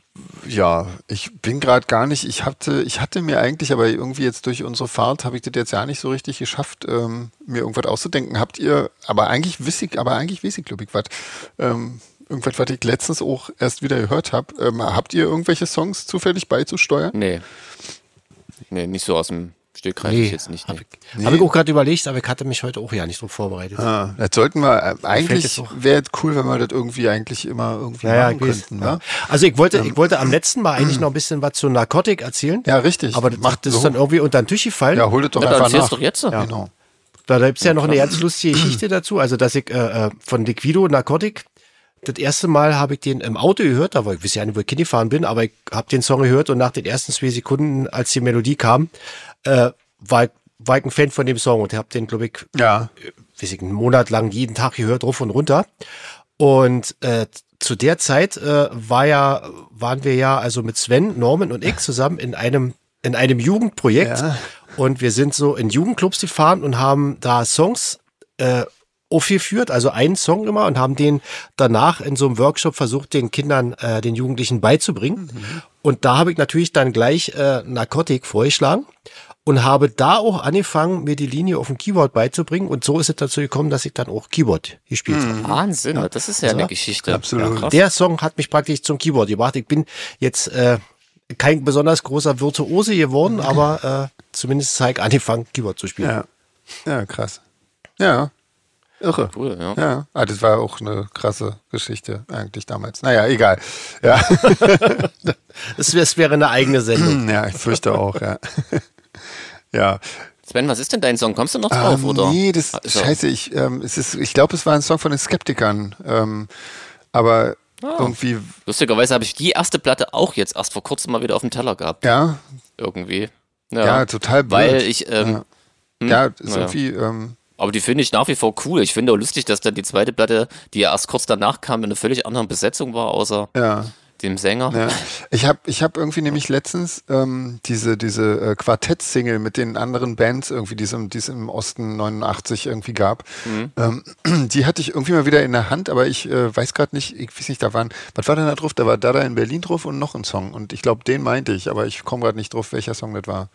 ja. ja, ich bin gerade gar nicht, ich hatte, ich hatte mir eigentlich, aber irgendwie jetzt durch unsere Fahrt habe ich das jetzt ja nicht so richtig geschafft, ähm, mir irgendwas auszudenken. Habt ihr, aber eigentlich weiß ich, aber eigentlich weiß ich, glaube ich, was. Ähm, Irgendwas, was ich letztens auch erst wieder gehört habe. Ähm, habt ihr irgendwelche Songs zufällig beizusteuern? Nee. Nee, nicht so aus dem Stegreif nee, ich jetzt nicht. Nee. Habe ich, nee. hab ich auch gerade überlegt, aber ich hatte mich heute auch ja nicht drauf vorbereitet. Ah, das sollten wir, äh, eigentlich wäre es cool, wenn wir das irgendwie eigentlich immer irgendwie ja, machen ja, könnten. Ja. Ne? Also ich wollte, ich wollte am letzten Mal eigentlich noch ein bisschen was zu Narcotic erzählen. Ja, richtig. Aber das macht das so. Dann irgendwie unter den Tisch gefallen. Ja, hol das doch ja, einfach nach. Doch jetzt. Ja. Genau. Da gibt es ja noch eine ganz lustige Geschichte dazu. Also, dass ich äh, von Liquido Narcotic das erste Mal habe ich den im Auto gehört, aber ich weiß ja nicht, wo ich hingefahren bin, aber ich habe den Song gehört und nach den ersten zwei Sekunden, als die Melodie kam, äh, war, ich, war ich ein Fan von dem Song und habe den, glaube ich, ja. weiß ich, einen Monat lang jeden Tag gehört, rauf und runter. Und äh, zu der Zeit äh, war ja, waren wir ja also mit Sven, Norman und ich zusammen in einem, in einem Jugendprojekt ja. und wir sind so in Jugendclubs gefahren und haben da Songs äh, aufgeführt, also einen Song immer und haben den danach in so einem Workshop versucht, den Kindern, äh, den Jugendlichen beizubringen. Mhm. Und da habe ich natürlich dann gleich äh, Narcotic vorgeschlagen und habe da auch angefangen, mir die Linie auf dem Keyboard beizubringen. Und so ist es dazu gekommen, dass ich dann auch Keyboard gespielt mhm. habe. Wahnsinn, ja. Das ist ja also, eine Geschichte. Absolut. Ja, der Song hat mich praktisch zum Keyboard gebracht. Ich bin jetzt äh, kein besonders großer Virtuose geworden, aber äh, zumindest habe ich angefangen, Keyboard zu spielen. Ja, ja krass. Ja. Irre. Cool, ja. Ja, ah, das war auch eine krasse Geschichte eigentlich damals. Naja, egal. Ja. Es wär, wäre eine eigene Sendung. Ja, ich fürchte auch, ja. Ja. Sven, was ist denn dein Song? Kommst du noch drauf, ähm, oder? Nee, das also. Scheiße, ich, ähm, es ist, ich glaube, es war ein Song von den Skeptikern. Ähm, aber ah. irgendwie. Lustigerweise habe ich die erste Platte auch jetzt erst vor kurzem mal wieder auf dem Teller gehabt. Ja. Irgendwie. Ja, ja total blöd. Weil ich, ähm, ja, hm, ja ist naja. irgendwie, ähm, aber die finde ich nach wie vor cool. Ich finde auch lustig, dass dann die zweite Platte, die ja erst kurz danach kam, in einer völlig anderen Besetzung war, außer ja. dem Sänger. Ja. Ich habe ich hab irgendwie nämlich letztens ähm, diese, diese äh, Quartett-Single mit den anderen Bands irgendwie, die es im, die es im Osten neunundachtzig irgendwie gab. Mhm. Ähm, die hatte ich irgendwie mal wieder in der Hand, aber ich äh, weiß gerade nicht, ich weiß nicht, da waren, was war denn da drauf? Da war Dada in Berlin drauf und noch ein Song. Und ich glaube, den meinte ich, aber ich komme gerade nicht drauf, welcher Song das war.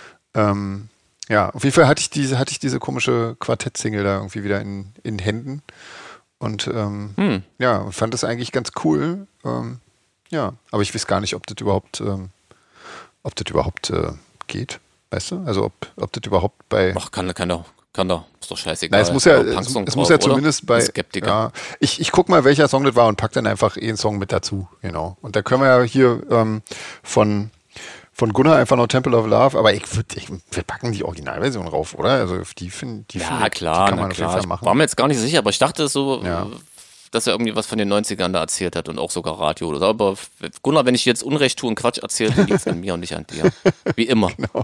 Ähm, Ja, auf jeden Fall hatte ich diese, hatte ich diese komische Quartett-Single da irgendwie wieder in, in Händen und ähm, hm. ja, und fand das eigentlich ganz cool. Ähm, ja, aber ich weiß gar nicht, ob das überhaupt, ähm, ob das überhaupt äh, geht, weißt du? Also ob, ob das überhaupt bei. Ach, kann, kann doch, kann doch, ist doch scheißegal. Na, es muss ja, es, es muss ja zumindest bei. Skeptiker. Ja, ich, ich guck mal, welcher Song das war und pack dann einfach eh einen Song mit dazu, genau. Und da können wir ja hier ähm, von Von Gunnar einfach noch Temple of Love, aber ich würde, wir packen die Originalversion rauf, oder? Also die finde die ja, find, klar, die kann man na auf jeden klar. Fall machen. Ich war mir jetzt gar nicht so sicher, aber ich dachte so, ja. dass er irgendwie was von den neunzigern da erzählt hat und auch sogar Radio oder so. Aber Gunnar, wenn ich jetzt Unrecht tue und Quatsch erzähle, dann liegt es an mir und nicht an dir. Wie immer. Genau.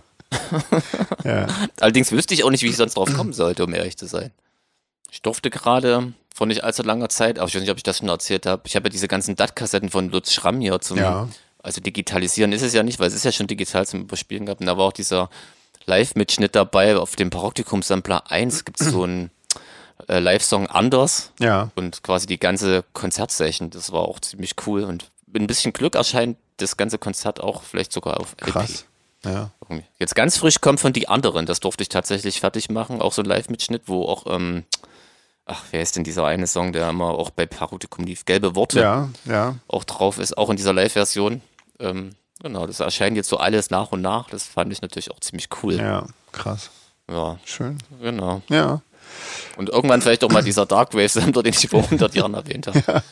Ja. Allerdings wüsste ich auch nicht, wie ich sonst drauf kommen sollte, um ehrlich zu sein. Ich durfte gerade vor nicht allzu langer Zeit, aber ich weiß nicht, ob ich das schon erzählt habe, ich habe ja diese ganzen D A T-Kassetten von Lutz Schramm hier zum... Ja. Also digitalisieren ist es ja nicht, weil es ist ja schon digital zum Überspielen gehabt. Und da war auch dieser Live-Mitschnitt dabei. Auf dem Paroktikum-Sampler eins gibt es so einen äh, Live-Song Anders. Ja. Und quasi die ganze Konzertsession. Das war auch ziemlich cool. Und mit ein bisschen Glück erscheint das ganze Konzert auch vielleicht sogar auf L P. Krass. Ja. Jetzt ganz frisch kommt von Die Anderen. Das durfte ich tatsächlich fertig machen. Auch so ein Live-Mitschnitt, wo auch, ähm, ach, wer ist denn dieser eine Song, der immer auch bei Paroktikum lief? Gelbe Worte. Ja, ja. Auch drauf ist, auch in dieser Live-Version. Ähm, genau, das erscheint jetzt so alles nach und nach. Das fand ich natürlich auch ziemlich cool. Ja, krass. Ja. Schön. Genau. Ja. Und irgendwann vielleicht auch mal dieser Darkwave-Sender, den ich vor hundert Jahren erwähnt habe. Ja,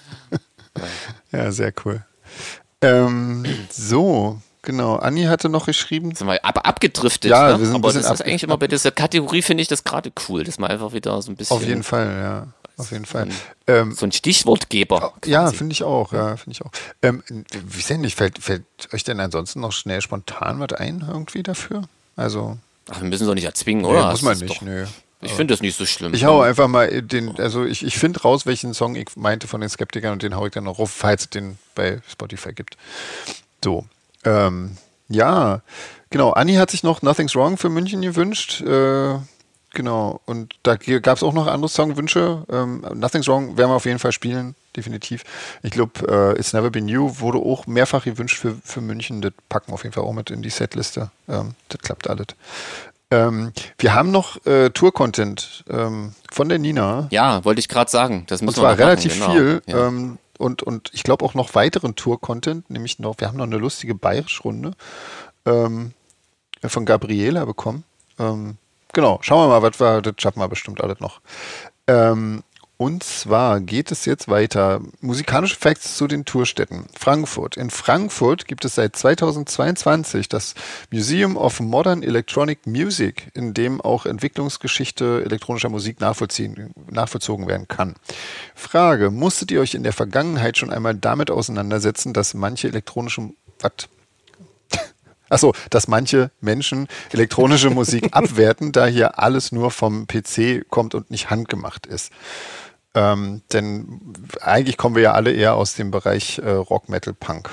ja. Ja, sehr cool. Ähm, so, genau. Anni hatte noch geschrieben. Sind wir aber abgedriftet. Ja, ne? wir sind aber ein das bisschen ist eigentlich immer bei dieser Kategorie, finde ich das gerade cool, dass man einfach wieder so ein bisschen. Auf jeden Fall, ja. Auf jeden Fall. So ein, ähm, so ein Stichwortgeber. Ja, finde ich auch. Ja, finde ich auch. Ähm, wie denn nicht? Fällt, fällt euch denn ansonsten noch schnell spontan was ein irgendwie dafür? Also. Ach, wir müssen es doch nicht erzwingen, Nee, oder? muss man das nicht, doch, nö. Ich finde das nicht so schlimm. Ich hau einfach mal den, also ich, ich finde raus, welchen Song ich meinte von den Skeptikern und den hau ich dann noch rauf, falls es den bei Spotify gibt. So. Ähm, ja, genau. Anni hat sich noch Nothing's Wrong für München gewünscht. Äh, genau. Und da gab es auch noch andere Songwünsche. Ähm, Nothing's Wrong werden wir auf jeden Fall spielen, definitiv. Ich glaube, äh, It's Never Been You wurde auch mehrfach gewünscht für, für München. Das packen wir auf jeden Fall auch mit in die Setliste. Ähm, das klappt alles. Ähm, wir haben noch äh, Tour-Content ähm, von der Nina. Ja, wollte ich gerade sagen. Das müssen und zwar wir noch relativ machen, viel. genau. Ja. Ähm, und, und ich glaube auch noch weiteren Tour-Content, nämlich noch, wir haben noch eine lustige Bayerisch-Runde ähm, von Gabriela bekommen. Ähm, genau, schauen wir mal, was wir, das schaffen wir bestimmt alles noch. Ähm, Und zwar geht es jetzt weiter. Musikalische Facts zu den Tourstätten. Frankfurt. In Frankfurt gibt es seit zweitausendzweiundzwanzig das Museum of Modern Electronic Music, in dem auch Entwicklungsgeschichte elektronischer Musik nachvollziehen, nachvollzogen werden kann. Frage: Musstet ihr euch in der Vergangenheit schon einmal damit auseinandersetzen, dass manche elektronische... Was? Achso, dass manche Menschen elektronische Musik abwerten, da hier alles nur vom P C kommt und nicht handgemacht ist. Ähm, denn eigentlich kommen wir ja alle eher aus dem Bereich äh, Rock, Metal, Punk.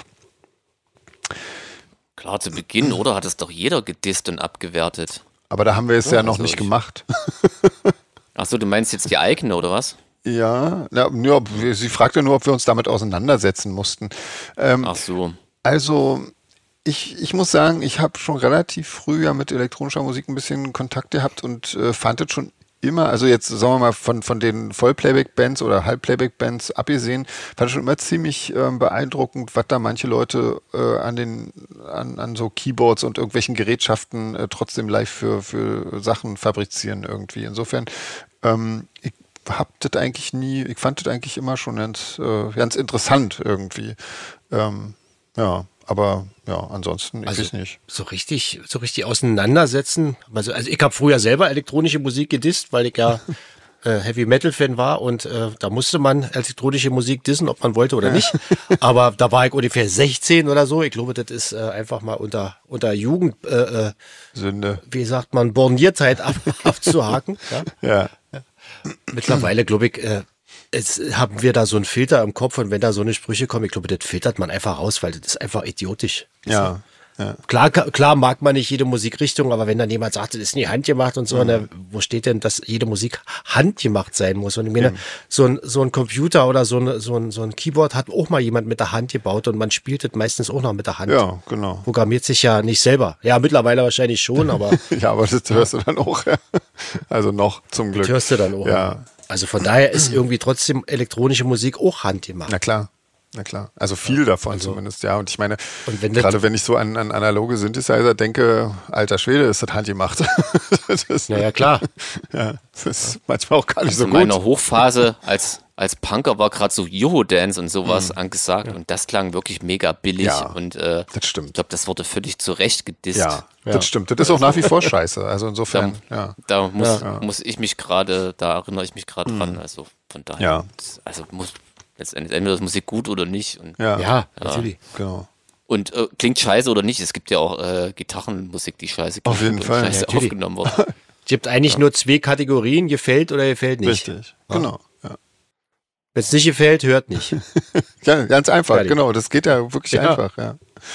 Klar, zu Beginn, oder? Hat es doch jeder gedisst und abgewertet. Aber da haben wir es ja, ja noch also nicht ich, gemacht. Achso, du meinst jetzt die eigene, oder was? Ja, na, ja, sie fragte nur, ob wir uns damit auseinandersetzen mussten. Ähm, Ach so. Also... Ich, ich muss sagen, ich habe schon relativ früh ja mit elektronischer Musik ein bisschen Kontakt gehabt und äh, fand es schon immer, also jetzt sagen wir mal von, von den Vollplayback-Bands oder Halbplayback-Bands abgesehen, fand ich schon immer ziemlich ähm, beeindruckend, was da manche Leute äh, an den an, an so Keyboards und irgendwelchen Gerätschaften äh, trotzdem live für, für Sachen fabrizieren irgendwie. Insofern, ähm, ich hab das eigentlich nie, ich fand das eigentlich immer schon ganz, äh, ganz interessant irgendwie. Ähm, ja. Aber ja, ansonsten, ich also, weiß nicht. So richtig, so richtig auseinandersetzen. Also, also ich habe früher selber elektronische Musik gedisst, weil ich ja äh, Heavy Metal Fan war und äh, da musste man elektronische Musik dissen, ob man wollte oder nicht. Aber da war ich ungefähr sechzehn oder so. Ich glaube, das ist äh, einfach mal unter unter Jugend äh, Sünde. Wie sagt man, Borniertheit ab, abzuhaken. Ja? Ja. Mittlerweile glaube ich. Äh, Jetzt haben wir da so einen Filter im Kopf und wenn da so eine Sprüche kommen, ich glaube, das filtert man einfach raus, weil das ist einfach idiotisch. Ja, ja. Klar, klar mag man nicht jede Musikrichtung, aber wenn dann jemand sagt, das ist nie handgemacht und so, mhm. ne, wo steht denn, dass jede Musik handgemacht sein muss? Und ich meine, so ein, so ein Computer oder so ein, so, ein, so ein Keyboard hat auch mal jemand mit der Hand gebaut und man spielt das meistens auch noch mit der Hand. Ja, genau. Programmiert sich ja nicht selber. Ja, mittlerweile wahrscheinlich schon, aber... ja, aber das hörst du dann auch. Also noch, zum Glück. Das hörst du dann auch. Ja. Also von daher ist irgendwie trotzdem elektronische Musik auch handgemacht. Na klar, na klar. Also viel davon also, zumindest, ja. Und ich meine, und wenn gerade wenn ich so an, an analoge Synthesizer denke, alter Schwede, ist das handgemacht. das, naja, klar. Ja, das ist manchmal auch gar nicht also so gut. In meiner Hochphase als, als Punker war gerade so Eurodance und sowas mhm. angesagt ja. und das klang wirklich mega billig. Ja, und äh, das stimmt. Ich glaube, das wurde völlig zu Recht gedisst. Ja, ja, das stimmt. Das ist auch nach wie vor scheiße. Also insofern, da, ja. Da muss, ja. muss ich mich gerade, da erinnere ich mich gerade mhm. dran. Also von daher, ja. also muss letztendlich entweder ist Musik gut oder nicht. Und, ja. ja, natürlich. Genau. Und äh, klingt scheiße oder nicht. Es gibt ja auch äh, Gitarrenmusik, die scheiße klingt Auf jeden und Fall. scheiße ja, aufgenommen wurde. Es gibt eigentlich ja. nur zwei Kategorien, gefällt oder gefällt nicht. Richtig, ja. genau. Ja. Wenn es nicht gefällt, hört nicht. Ja, ganz einfach, Fertig. Genau. Das geht ja wirklich ja. einfach, ja.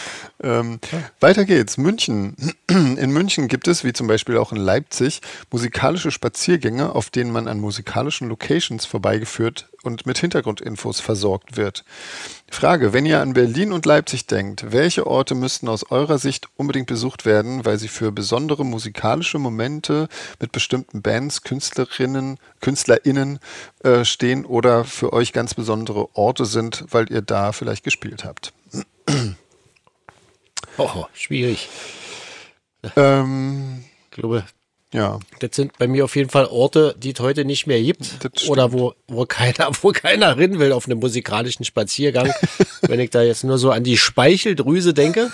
Ähm, ja. Weiter geht's. München. In München gibt es, wie zum Beispiel auch in Leipzig, musikalische Spaziergänge, auf denen man an musikalischen Locations vorbeigeführt und mit Hintergrundinfos versorgt wird. Frage: Wenn ihr an Berlin und Leipzig denkt, welche Orte müssten aus eurer Sicht unbedingt besucht werden, weil sie für besondere musikalische Momente mit bestimmten Bands, Künstlerinnen, KünstlerInnen äh, stehen oder für euch ganz besondere Orte sind, weil ihr da vielleicht gespielt habt? Oh, schwierig. Ähm, ich glaube, ja. das sind bei mir auf jeden Fall Orte, die es heute nicht mehr gibt. Oder wo, wo, keiner, wo keiner hin will auf einem musikalischen Spaziergang. Wenn ich da jetzt nur so an die Speicheldrüse denke.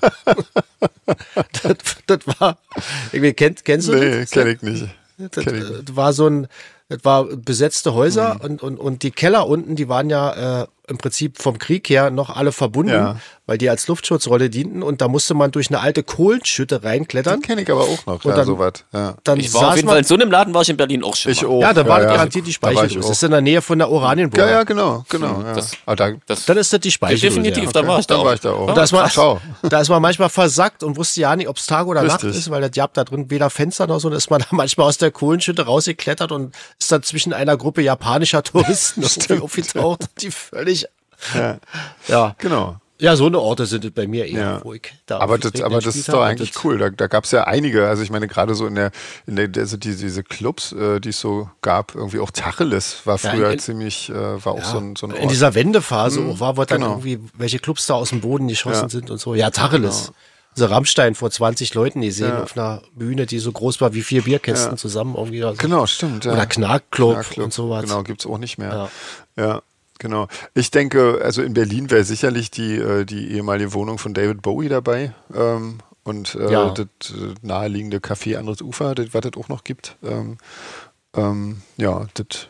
das, das war, irgendwie, kenn, kennst du nee, das? Nee, kenn ich nicht. Das, das war so ein, das war besetzte Häuser mhm. und, und, und die Keller unten, die waren ja äh, im Prinzip vom Krieg her noch alle verbunden, ja. weil die als Luftschutzrolle dienten und da musste man durch eine alte Kohlenschütte reinklettern. Die kenne ich aber auch noch, und ja, dann, sowas. Ja. Dann Ich war auf jeden Fall in so einem Laden, war ich in Berlin auch schon. Ich mal. auch. Ja, da war ja, garantiert die da war ich Speicheldose. auch. Das ist in der Nähe von der Oranienburg. Ja, ja, genau, genau. Ja. Das- Aber da, Das, Dann ist das die Speicheldose. definitiv, Ja. da war ich da dann auch. war ich da auch. Und da ist, man, Schau. da ist man manchmal versackt und wusste ja nicht, ob es Tag oder Nacht Richtig. ist, weil das gab da drin weder Fenster noch so. Da ist man da manchmal aus der Kohlenschütte rausgeklettert und ist dann zwischen einer Gruppe japanischer Touristen irgendwie aufgetaucht, die völlig. Ja. Ja. Genau. Ja, so eine Orte sind es bei mir eher, Ja. wo ich da Aber auf das, Treten aber das gespielt ist doch habe. eigentlich Das- cool. Da, da gab es ja einige. Also ich meine, gerade so in der, in der also diese, diese Clubs, äh, die es so gab, irgendwie auch Tacheles war Ja, früher in- ziemlich, äh, war auch so ein, so ein Ort. In dieser Wendephase auch war, wo dann genau. irgendwie welche Clubs da aus dem Boden geschossen Ja. sind und so. Ja, Tacheles. So Rammstein vor zwanzig Leuten gesehen Ja. auf einer Bühne, die so groß war wie vier Bierkästen Ja. zusammen irgendwie. Also. Genau, stimmt. Ja. Oder Knarkclub Knarkclub, und sowas. Genau, gibt's auch nicht mehr. Ja. Ja. Genau. Ich denke, also in Berlin wäre sicherlich die, äh, die ehemalige Wohnung von David Bowie dabei. Ähm, und äh, Ja. das äh, naheliegende Café Anderes Ufer, das, was es auch noch gibt. Ähm, ähm, ja, das,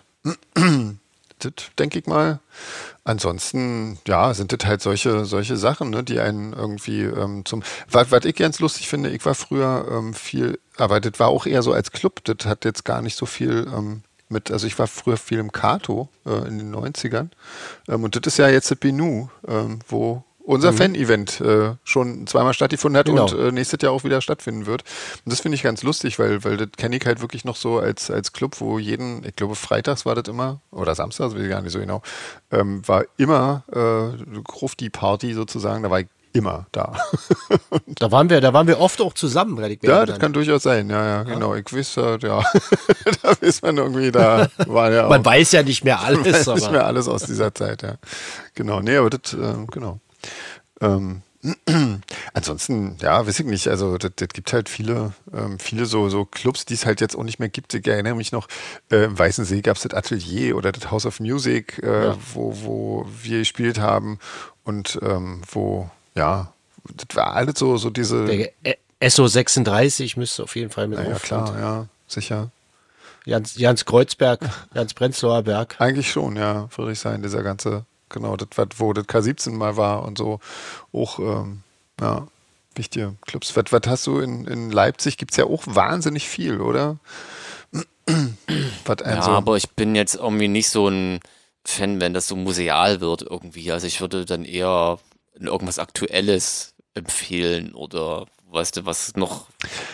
das denke ich mal. Ansonsten, ja, sind das halt solche, solche Sachen, ne, die einen irgendwie ähm, zum. Was, was ich ganz lustig finde, ich war früher ähm, viel, aber das war auch eher so als Club, das hat jetzt gar nicht so viel ähm, mit, also ich war früher viel im Kato äh, in den neunzigern. Ähm, und das ist ja jetzt das Benu, ähm, wo unser Fan-Event äh, schon zweimal stattgefunden hat Genau. und äh, nächstes Jahr auch wieder stattfinden wird. Und das finde ich ganz lustig, weil, weil das kenne ich halt wirklich noch so als, als Club, wo jeden, ich glaube freitags war das immer, oder samstags, weiß ich gar nicht so genau, ähm, war immer äh, Grufti-Party sozusagen, da war ich immer da. Da waren wir, da waren wir oft auch zusammen, weil ich Ja, dann. das kann durchaus sein, ja, ja, genau. Ich weiß, äh, ja, da ist man irgendwie, da war ja auch. Man weiß ja nicht mehr alles, Das ist aber mir alles aus dieser Zeit, ja. Genau, nee, aber das, äh, genau. Ähm, ansonsten, ja, weiß ich nicht, also das, das gibt halt viele, ähm, viele so, so Clubs, die es halt jetzt auch nicht mehr gibt. Ich erinnere mich noch, äh, im Weißensee gab es das Atelier oder das House of Music, äh, Ja. wo, wo wir gespielt haben und ähm, wo, ja, das war alles so, so diese, der S O sechsunddreißig müsste auf jeden Fall mit ja drauf. klar, Und ja, sicher. Jans, Jans Kreuzberg, Jans Prenzlauer Berg. Eigentlich schon, ja, würde ich sagen, dieser ganze, genau, das, was- wo das K siebzehn mal war und so, auch, ähm, ja, wichtige Clubs. Was, was hast du in, in Leipzig? Gibt es ja auch wahnsinnig viel, oder? was ein Ja, so, aber ich bin jetzt irgendwie nicht so ein Fan, wenn das so museal wird irgendwie. Also ich würde dann eher irgendwas Aktuelles empfehlen oder weißt du, was noch,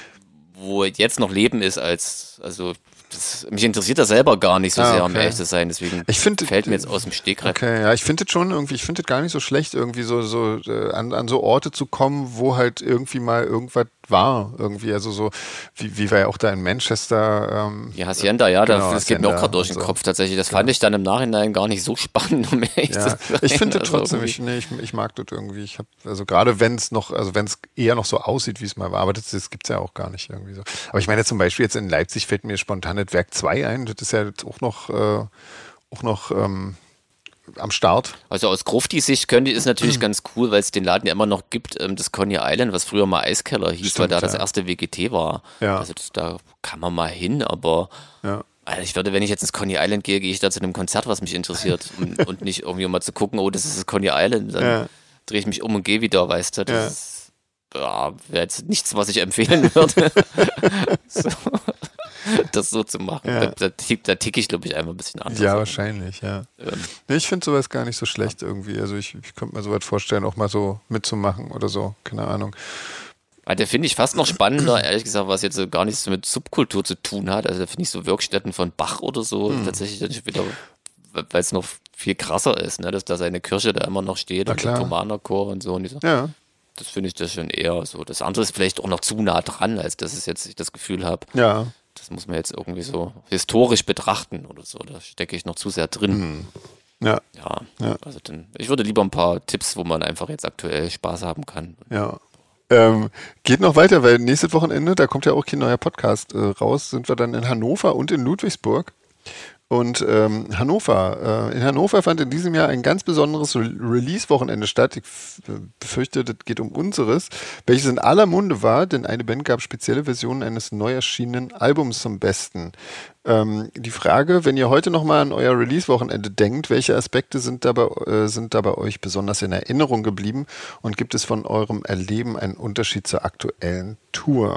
wo jetzt noch Leben ist als, also das, mich interessiert das selber gar nicht so Ah, sehr, um okay. ehrlich zu sein, deswegen Ich find- fällt mir jetzt aus dem Stegreif. Okay, ja, ich finde das schon irgendwie, ich finde das gar nicht so schlecht, irgendwie so, so äh, an, an so Orte zu kommen, wo halt irgendwie mal irgendwas war, irgendwie, also so, wie, wie wir ja auch da in Manchester, ähm, Ja, Hacienda, ja, Genau, das geht mir auch Hacienda gerade durch und den so. Kopf tatsächlich. Das fand ich dann im Nachhinein gar nicht so spannend, um ehrlich ja, zu sein. ich finde das Also trotzdem, irgendwie- ich, nee, ich, ich mag das irgendwie. Ich habe, also gerade wenn es noch, also wenn es eher noch so aussieht, wie es mal war, aber das, das gibt es ja auch gar nicht irgendwie so. Aber ich meine zum Beispiel jetzt in Leipzig fällt mir spontan das Werk zwei ein, das ist ja jetzt auch noch, äh, auch noch ähm, am Start. Also aus Grufti-Sicht könnte ist natürlich ganz cool, weil es den Laden ja immer noch gibt, ähm, das Coney Island, was früher mal Eiskeller hieß, Stimmt, weil da das ja. erste W G T war. Ja. Also das, da kann man mal hin, aber Ja. also ich würde, wenn ich jetzt ins Coney Island gehe, gehe ich da zu einem Konzert, was mich interessiert und, und nicht irgendwie um mal zu gucken, oh, das ist das Coney Island, dann Ja. drehe ich mich um und gehe wieder, weißt du, das Ja. ist, ja, wäre jetzt nichts, was ich empfehlen würde. so, das so zu machen. Ja. Da, da, tick- da ticke ich, glaube ich, einfach ein bisschen anders. Ja, Aber, wahrscheinlich, ja. ähm, Nee, ich finde sowas gar nicht so schlecht irgendwie. Also ich, ich könnte mir sowas vorstellen, auch mal so mitzumachen oder so, keine Ahnung. Ah, der finde ich fast noch spannender, ehrlich gesagt, was jetzt so gar nichts mit Subkultur zu tun hat. Also da finde ich so Wirkstätten von Bach oder so Hm. tatsächlich dann wieder, weil es noch viel krasser ist, ne? Dass da seine Kirche da immer noch steht Na und der klar. Thomanerchor und so. Und dieser, Ja, das finde ich das schon eher so. Das andere ist vielleicht auch noch zu nah dran, als dass ich jetzt ich das Gefühl habe, ja. das muss man jetzt irgendwie so historisch betrachten oder so. Da stecke ich noch zu sehr drin. Ja, Ja, Hm. Ja. also dann, ich würde lieber ein paar Tipps, wo man einfach jetzt aktuell Spaß haben kann. ja. Ähm, geht noch weiter, weil nächstes Wochenende, da kommt ja auch kein neuer Podcast äh, raus, sind wir dann in Hannover und in Ludwigsburg. Und ähm, Hannover. Äh, in Hannover fand in diesem Jahr ein ganz besonderes Re- Release-Wochenende statt. Ich f- befürchte, das geht um unseres, welches in aller Munde war, denn eine Band gab spezielle Versionen eines neu erschienenen Albums zum Besten. Ähm, die Frage, wenn ihr heute nochmal an euer Release-Wochenende denkt, welche Aspekte sind da, bei, äh, sind da bei euch besonders in Erinnerung geblieben und gibt es von eurem Erleben einen Unterschied zur aktuellen Tour?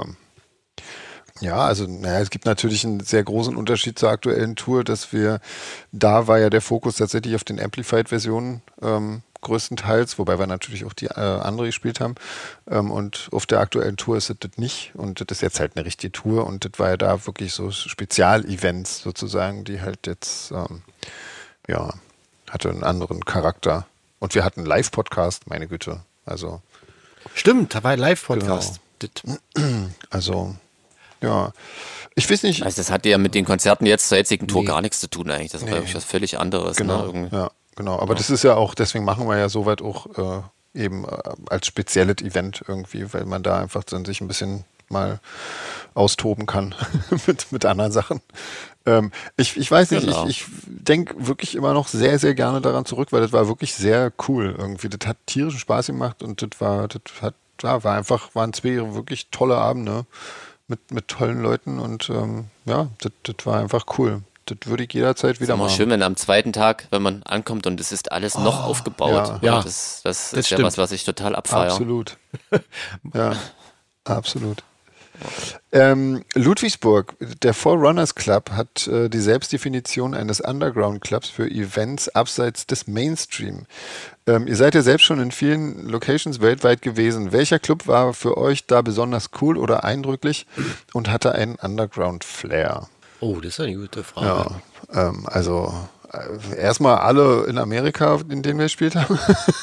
Ja, also naja, es gibt natürlich einen sehr großen Unterschied zur aktuellen Tour, dass wir, da war ja der Fokus tatsächlich auf den Amplified-Versionen ähm, größtenteils, wobei wir natürlich auch die äh, andere gespielt haben. Ähm, und auf der aktuellen Tour ist es das nicht. Und das ist jetzt halt eine richtige Tour und das war ja da wirklich so Spezialevents sozusagen, die halt jetzt, ähm, ja, hatte einen anderen Charakter. Und wir hatten einen Live-Podcast, meine Güte. Also. Stimmt, da war ein Live-Podcast. Genau. Also. Ja, ich weiß nicht. Also das hatte ja mit den Konzerten jetzt zur jetzigen Tour Nee. gar nichts zu tun eigentlich. Das war Nee. wirklich was völlig anderes. Genau, Ne? Irgendwie. ja, genau. Aber das ist ja auch, deswegen machen wir ja soweit auch äh, eben äh, als spezielles Event irgendwie, weil man da einfach dann sich ein bisschen mal austoben kann mit, mit anderen Sachen. Ähm, ich, ich weiß nicht, Genau. ich, ich denke wirklich immer noch sehr, sehr gerne daran zurück, weil das war wirklich sehr cool irgendwie. Das hat tierischen Spaß gemacht und das war, das hat, ja, war einfach, waren zwei wirklich tolle Abende mit, mit tollen Leuten und ähm, ja, das, das war einfach cool. Das würde ich jederzeit Ist wieder immer machen. schön, wenn am zweiten Tag, wenn man ankommt und es ist alles noch aufgebaut. ja. Das, das, Das ist ja stimmt. was, was ich total abfeiere. Absolut. Ja, absolut. Ähm, Ludwigsburg, der Forerunners Club hat äh, die Selbstdefinition eines Underground-Clubs für Events abseits des Mainstream. Ähm, ihr seid ja selbst schon in vielen Locations weltweit gewesen. Welcher Club war für euch da besonders cool oder eindrücklich und hatte einen Underground-Flair? Oh, das ist eine gute Frage. Ja, ähm, also äh, erstmal alle in Amerika, in denen wir gespielt haben.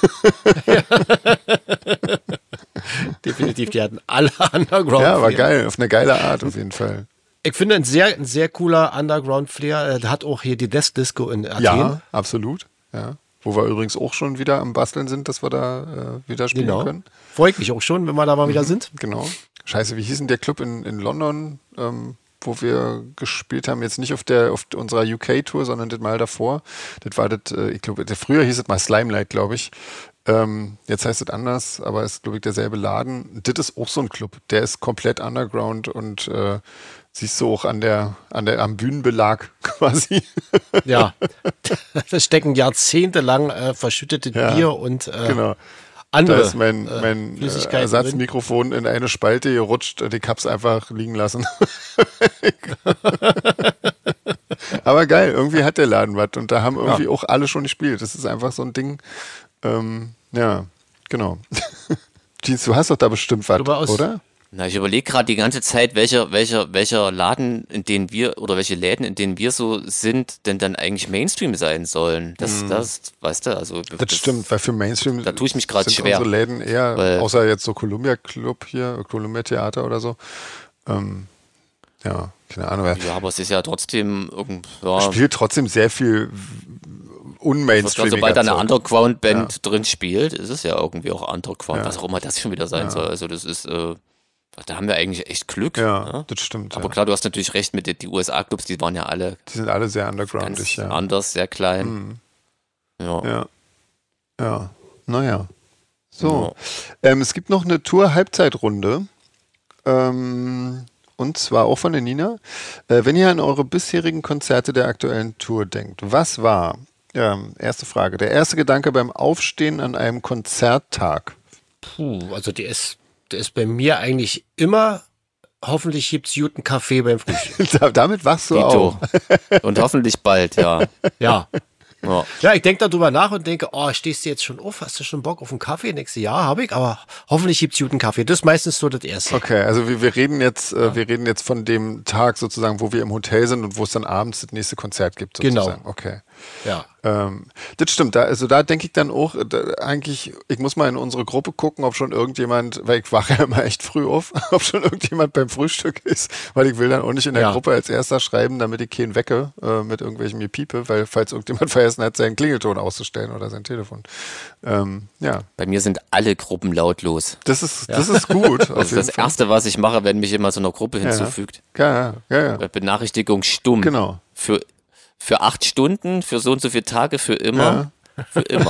Definitiv, die hatten alle Underground. Ja, war Flair. geil, auf eine geile Art auf jeden Fall. Ich finde ein sehr, ein sehr cooler Underground-Flair. Der hat auch hier die Death Disco in Athen. Ja, absolut. Ja. Wo wir übrigens auch schon wieder am Basteln sind, dass wir da äh, wieder spielen Genau. können. Freut mich auch schon, wenn wir da mal wieder sind. Genau. Scheiße, wie hieß denn der Club in, in London, ähm, wo wir gespielt haben? Jetzt nicht auf der auf unserer U K-Tour, sondern das Mal davor. Das war das, äh, ich glaube, früher hieß es mal Slimelight, glaube ich. Ähm, jetzt heißt es anders, aber ist, glaube ich, derselbe Laden. Das ist auch so ein Club. Der ist komplett underground und äh, siehst du auch an der, an der, am Bühnenbelag quasi. Ja, da stecken jahrzehntelang äh, verschüttete Ja, Bier und äh, Genau. andere Da ist mein, äh, mein äh, Flüssigkeiten drin. Ersatzmikrofon in eine Spalte gerutscht und ich hab's einfach liegen lassen. Aber geil, irgendwie hat der Laden was und da haben irgendwie Ja. auch alle schon gespielt. Das ist einfach so ein Ding. Ähm, ja, genau. Jeans, du hast doch da bestimmt was, Aber aus- oder? Na, ich überlege gerade die ganze Zeit, welcher, welcher, welcher Laden, in denen wir, oder welche Läden, in denen wir so sind, denn dann eigentlich Mainstream sein sollen. Das, das, weißt du, also. Das, stimmt, weil für Mainstream Da tue ich mich gerade sind schwer. unsere Läden eher, Weil- außer jetzt so Columbia Club hier, Columbia Theater oder so. Ähm, ja, keine Ahnung. Wer Ja, aber es ist ja trotzdem irgend, ja, spielt trotzdem sehr viel unmainstreamiger sobald da eine Zeug. Underground-Band drin spielt, ist es ja irgendwie auch Underground, Ja. was auch immer das schon wieder sein soll. Also das ist, äh, da haben wir eigentlich echt Glück. Ja, ne? das stimmt. Aber ja. klar, du hast natürlich recht mit den die U S A-Clubs, die waren ja alle Die sind alle sehr ganz undergroundig, ja. anders, sehr klein. Ja. Ja. Ja. Naja. So. Ähm, es gibt noch eine Tour-Halbzeitrunde. Ähm, und zwar auch von der Nina. Äh, wenn ihr an eure bisherigen Konzerte der aktuellen Tour denkt, was war, ähm, erste Frage, der erste Gedanke beim Aufstehen an einem Konzerttag? Puh, also der ist, der ist bei mir eigentlich immer, hoffentlich gibt's guten Kaffee beim Frühstück. Da- Damit wachst du auf. Dito. Und hoffentlich bald, ja. Ja. ja. Ja, ich denke darüber nach und denke, oh, stehst du jetzt schon auf? Hast du schon Bock auf einen Kaffee? Nächstes Jahr habe ich, aber hoffentlich gibt's guten Kaffee. Das ist meistens so das Erste. Okay, also wir, wir reden jetzt, äh, wir reden jetzt von dem Tag sozusagen, wo wir im Hotel sind und wo es dann abends das nächste Konzert gibt sozusagen. Genau. Okay. Ja. Ähm, das stimmt, da, also da denke ich dann auch, da, eigentlich, ich muss mal in unsere Gruppe gucken, ob schon irgendjemand, weil ich wache ja immer echt früh auf, ob schon irgendjemand beim Frühstück ist, weil ich will dann auch nicht in der Ja. Gruppe als erster schreiben, damit ich keinen wecke äh, mit irgendwelchem Gepiepe, weil falls irgendjemand vergessen hat, seinen Klingelton auszustellen oder sein Telefon. Ähm, ja, Bei mir sind alle Gruppen lautlos. das ist, das ist gut. auf Das ist jeden das Fall. Erste, was ich mache, wenn mich jemand so einer Gruppe hinzufügt. Ja, ja, ja, ja. Benachrichtigung stumm. Genau. Für, für acht Stunden, für so und so viele Tage, für immer. Ja. Für immer.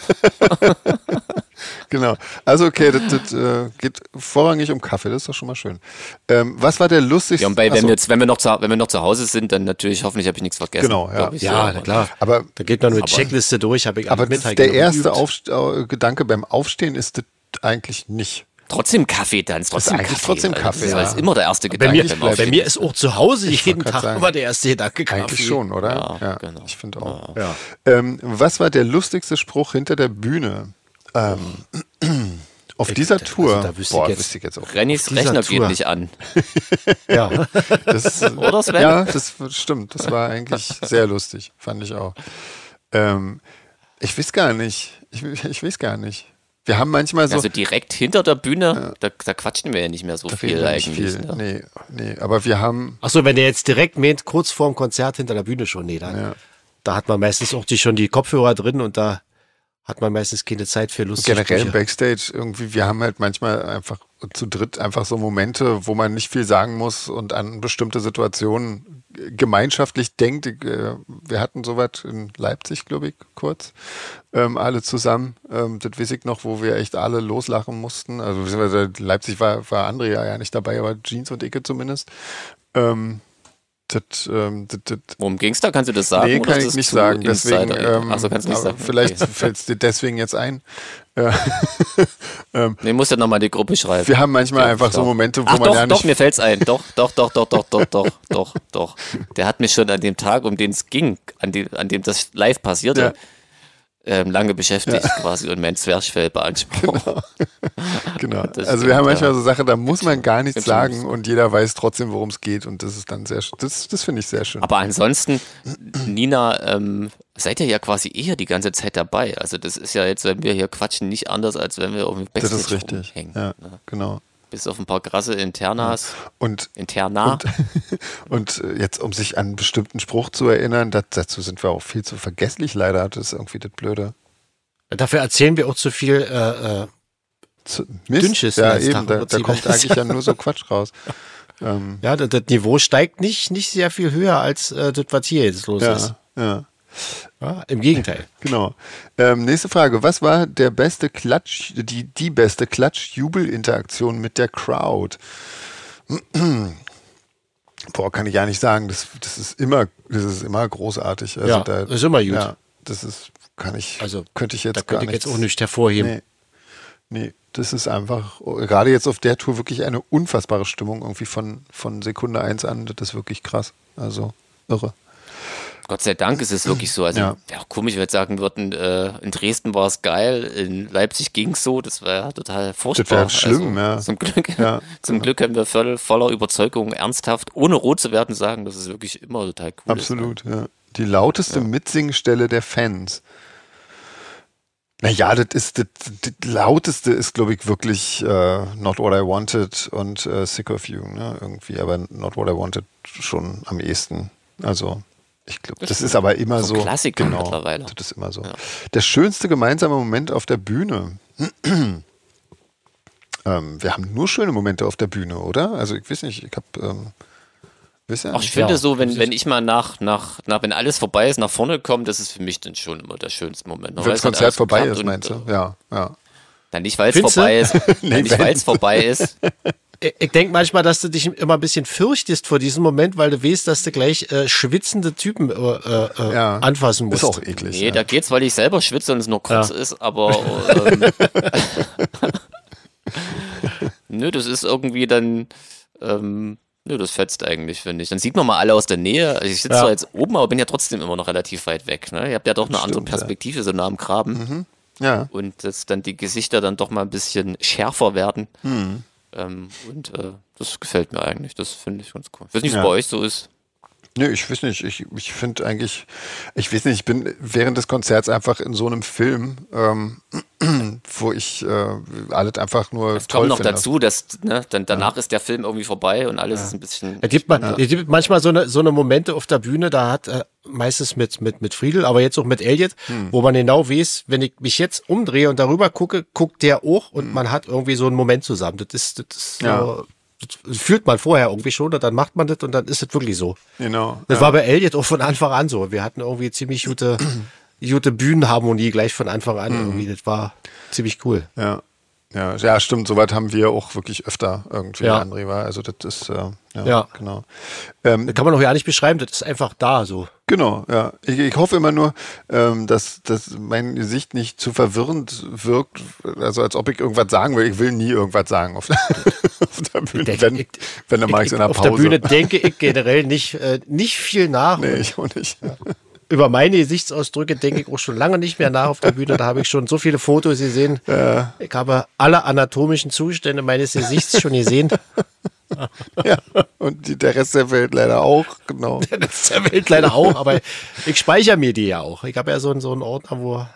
Genau. Also okay, das, das äh, geht vorrangig um Kaffee, das ist doch schon mal schön. Ähm, was war der lustigste? Ja, und bei, wenn, wir jetzt, wenn, wir noch zu, wenn wir noch zu Hause sind, dann natürlich, hoffentlich habe ich nichts vergessen. Genau, ja. Ich, ja, na klar. Aber aber da geht man mit Checkliste durch, habe ich aber mit, das, der erste Aufst- Gedanke beim Aufstehen ist das eigentlich nicht. Trotzdem Kaffee dann, ist trotzdem eigentlich Kaffee. trotzdem Kaffee, Das ist ja. immer der erste Bei Gedanke. mir, beim bei Aufstehen. mir ist auch zu Hause jeden wollte Tag gerade immer der erste Gedanke Kaffee. Eigentlich schon, oder? Ja, Ja, genau. ich finde auch. Ja. Ähm, was war der lustigste Spruch hinter der Bühne? Ähm, auf Ich- dieser also Tour. da wüsste Boah, ich jetzt- wüsste ich jetzt auch. Rennys Auf dieser Rechner Tour. geht nicht an. Ja. Das, Oder, Sven? Ja, das stimmt. Das war eigentlich sehr lustig, fand ich auch. Ähm, ich weiß gar nicht. Ich, ich weiß gar nicht. Wir haben manchmal so. Also direkt hinter der Bühne, da, da quatschen wir ja nicht mehr so da viel reden wir nicht eigentlich. viel. Ne? Nee, nee, aber wir haben. Achso, wenn der jetzt direkt meint, kurz vorm Konzert hinter der Bühne schon, nee, dann, Ja. da hat man meistens auch die, schon die Kopfhörer drin und da hat man meistens keine Zeit für lustige Generell Sprüche. Backstage irgendwie, wir haben halt manchmal einfach zu dritt einfach so Momente, wo man nicht viel sagen muss und an bestimmte Situationen gemeinschaftlich denkt. Ich, äh, Wir hatten sowas in Leipzig, glaube ich, kurz, ähm, alle zusammen. Ähm, das weiß ich noch, wo wir echt alle loslachen mussten. Also beziehungsweise Leipzig war, war Andrea ja nicht dabei, aber Jeans und Icke zumindest. Ähm, das, ähm, das, das, Worum ging's da? Kannst du das sagen? Nee, oder kann ist ich das nicht zu sagen. Deswegen, Insider? ähm, Achso, kannst du nicht aber sagen. vielleicht Okay. fällt es dir deswegen jetzt ein. Ja. Nee, musst ja nochmal die Gruppe schreiben. Wir haben manchmal Ja, einfach so klar. Momente, wo Ach man doch, ja doch, nicht. mir fällt's ein. Doch, doch, doch, doch, doch, doch, doch, doch, doch. Der hat mich schon an dem Tag, um den es ging, an dem, an dem das live passierte, Ja. ähm, lange beschäftigt quasi und mein Zwerchfell beansprucht. Genau. Das Also wir stimmt, haben manchmal ja. so Sachen, da muss man gar nichts Stimmt schon. sagen und jeder weiß trotzdem, worum es geht und das ist dann sehr, sch- das, das finde ich sehr schön. Aber ansonsten, Nina, ähm, seid ihr ja quasi eher die ganze Zeit dabei. Also das ist ja jetzt, wenn wir hier quatschen, nicht anders, als wenn wir irgendwie Das Backstage ist richtig. rumhängen. Ja, ne? genau. Bis auf ein paar krasse Internas, Und, Interna. und, und äh, jetzt, um sich an einen bestimmten Spruch zu erinnern, das, dazu sind wir auch viel zu vergesslich leider. Das ist irgendwie das Blöde. Dafür erzählen wir auch zu viel äh, äh, Zu, Mist. Dünnschiss Ja, den ganzen eben, Tag da, im da Prinzip. kommt eigentlich ja nur so Quatsch raus. Ähm, ja, das, das Niveau steigt nicht, nicht sehr viel höher als äh, das, was hier jetzt los ist. ja, ja. Ja, im Gegenteil. Genau. Ähm, nächste Frage. Was war der beste Klatsch, die, die beste Klatsch-Jubel-Interaktion mit der Crowd? Boah, kann ich ja nicht sagen. Das, das ist immer, das ist immer großartig. Also Ja, da, ist immer gut. Ja, das ist, kann ich, Also, könnte ich jetzt Da gar könnte ich nicht. jetzt auch nicht hervorheben. Nee. Nee, das ist einfach, gerade jetzt auf der Tour wirklich eine unfassbare Stimmung irgendwie von, von Sekunde eins an. Das ist wirklich krass. Also, irre. Gott sei Dank ist es wirklich so. Also, Ja. ja, komisch, wenn wir jetzt sagen würden, äh, in Dresden war es geil, in Leipzig ging es so, das war ja total furchtbar. Das wäre schlimm, also, ja. Zum Glück, Ja, zum genau. Glück können wir voll, voller Überzeugung, ernsthaft, ohne rot zu werden, sagen, dass es wirklich immer total cool Absolut, ja. Die lauteste Mitsingstelle der Fans. Naja, das ist das, das lauteste ist, glaube ich, wirklich äh, Not What I Wanted und äh, Sick of You, ne? Irgendwie, aber Not What I Wanted schon am ehesten. Also, ich glaube, das, Das ist aber immer so so. ein Klassiker genau, mittlerweile. Das ist immer so. Ja. Der schönste gemeinsame Moment auf der Bühne. ähm, wir haben nur schöne Momente auf der Bühne, oder? Also, ich weiß nicht, ich habe. Ähm, weiß ja Ach, ich nicht. finde Ja, so, wenn, das wenn ich mal nach, nach, nach, wenn alles vorbei ist, nach vorne komme, das ist für mich dann schon immer der schönste Moment. Man Wenn weiß das halt, Konzert alles vorbei geklappt ist, und, meinst du? äh, Ja, ja. Dann nicht, weil es Findest du? vorbei ist. Nee, Nein, nicht, wenn. weil es vorbei ist. Ich, ich denke manchmal, dass du dich immer ein bisschen fürchtest vor diesem Moment, weil du weißt, dass du gleich äh, schwitzende Typen äh, äh, Ja. anfassen musst. Ist auch eklig. Nee, ja. da geht's, weil ich selber schwitze und es nur kurz Ja. ist, aber ähm, nö, das ist irgendwie dann, ähm, nö, das fetzt eigentlich, finde ich. Dann sieht man mal alle aus der Nähe. Also ich sitze Ja. zwar jetzt oben, aber bin ja trotzdem immer noch relativ weit weg. Ne? Ihr habt ja doch eine andere Stimmt, ja. Perspektive, so nah am Graben. Ja. Und dass dann die Gesichter dann doch mal ein bisschen schärfer werden. Hm. Ähm, und äh, das gefällt mir eigentlich. Das finde ich ganz cool. Ich weiß nicht, wie Ja. es bei euch so ist. Nö, ich weiß nicht. Ich, ich finde eigentlich, ich weiß nicht, ich bin während des Konzerts einfach in so einem Film, ähm, wo ich äh, alles einfach nur Es toll kommt noch finde. dazu, dass ne, dann danach ist der Film irgendwie vorbei und alles ist ein bisschen. Es gibt, man, es gibt manchmal so eine, so eine Momente auf der Bühne, da hat äh, meistens mit, mit, mit Friedel, aber jetzt auch mit Elliot, Hm. wo man genau weiß, wenn ich mich jetzt umdrehe und darüber gucke, guckt der auch und man hat irgendwie so einen Moment zusammen. Das ist, das ist Ja. so, das fühlt man vorher irgendwie schon und dann macht man das und dann ist es wirklich so. Genau. Das ja. war bei Elliot auch von Anfang an so. Wir hatten irgendwie ziemlich gute, gute Bühnenharmonie gleich von Anfang an. Mhm. Irgendwie. Das war ziemlich cool. Ja. Ja, ja, stimmt. Soweit haben wir auch wirklich öfter irgendwie, ja. André war. Also das ist, äh, ja, ja, genau. Ähm, das kann man doch ja nicht beschreiben, das ist einfach da so. Genau, ja. Ich, ich hoffe immer nur, ähm, dass, dass mein Gesicht nicht zu verwirrend wirkt, also als ob ich irgendwas sagen will. Ich will nie irgendwas sagen auf, auf der Bühne, denk, wenn, ich, wenn dann mache ich es in der Pause. Pause. Auf der Bühne denke ich generell nicht, äh, nicht viel nach. Nee, ich auch nicht. Ja. Über meine Gesichtsausdrücke denke ich auch schon lange nicht mehr nach auf der Bühne. Da habe ich schon so viele Fotos gesehen. Ja. Ich habe alle anatomischen Zustände meines Gesichts schon gesehen. Ja, und die, der Rest der Welt leider auch, genau. Der Rest der Welt leider auch, aber ich speichere mir die ja auch. Ich habe ja so, so einen Ordner, wo,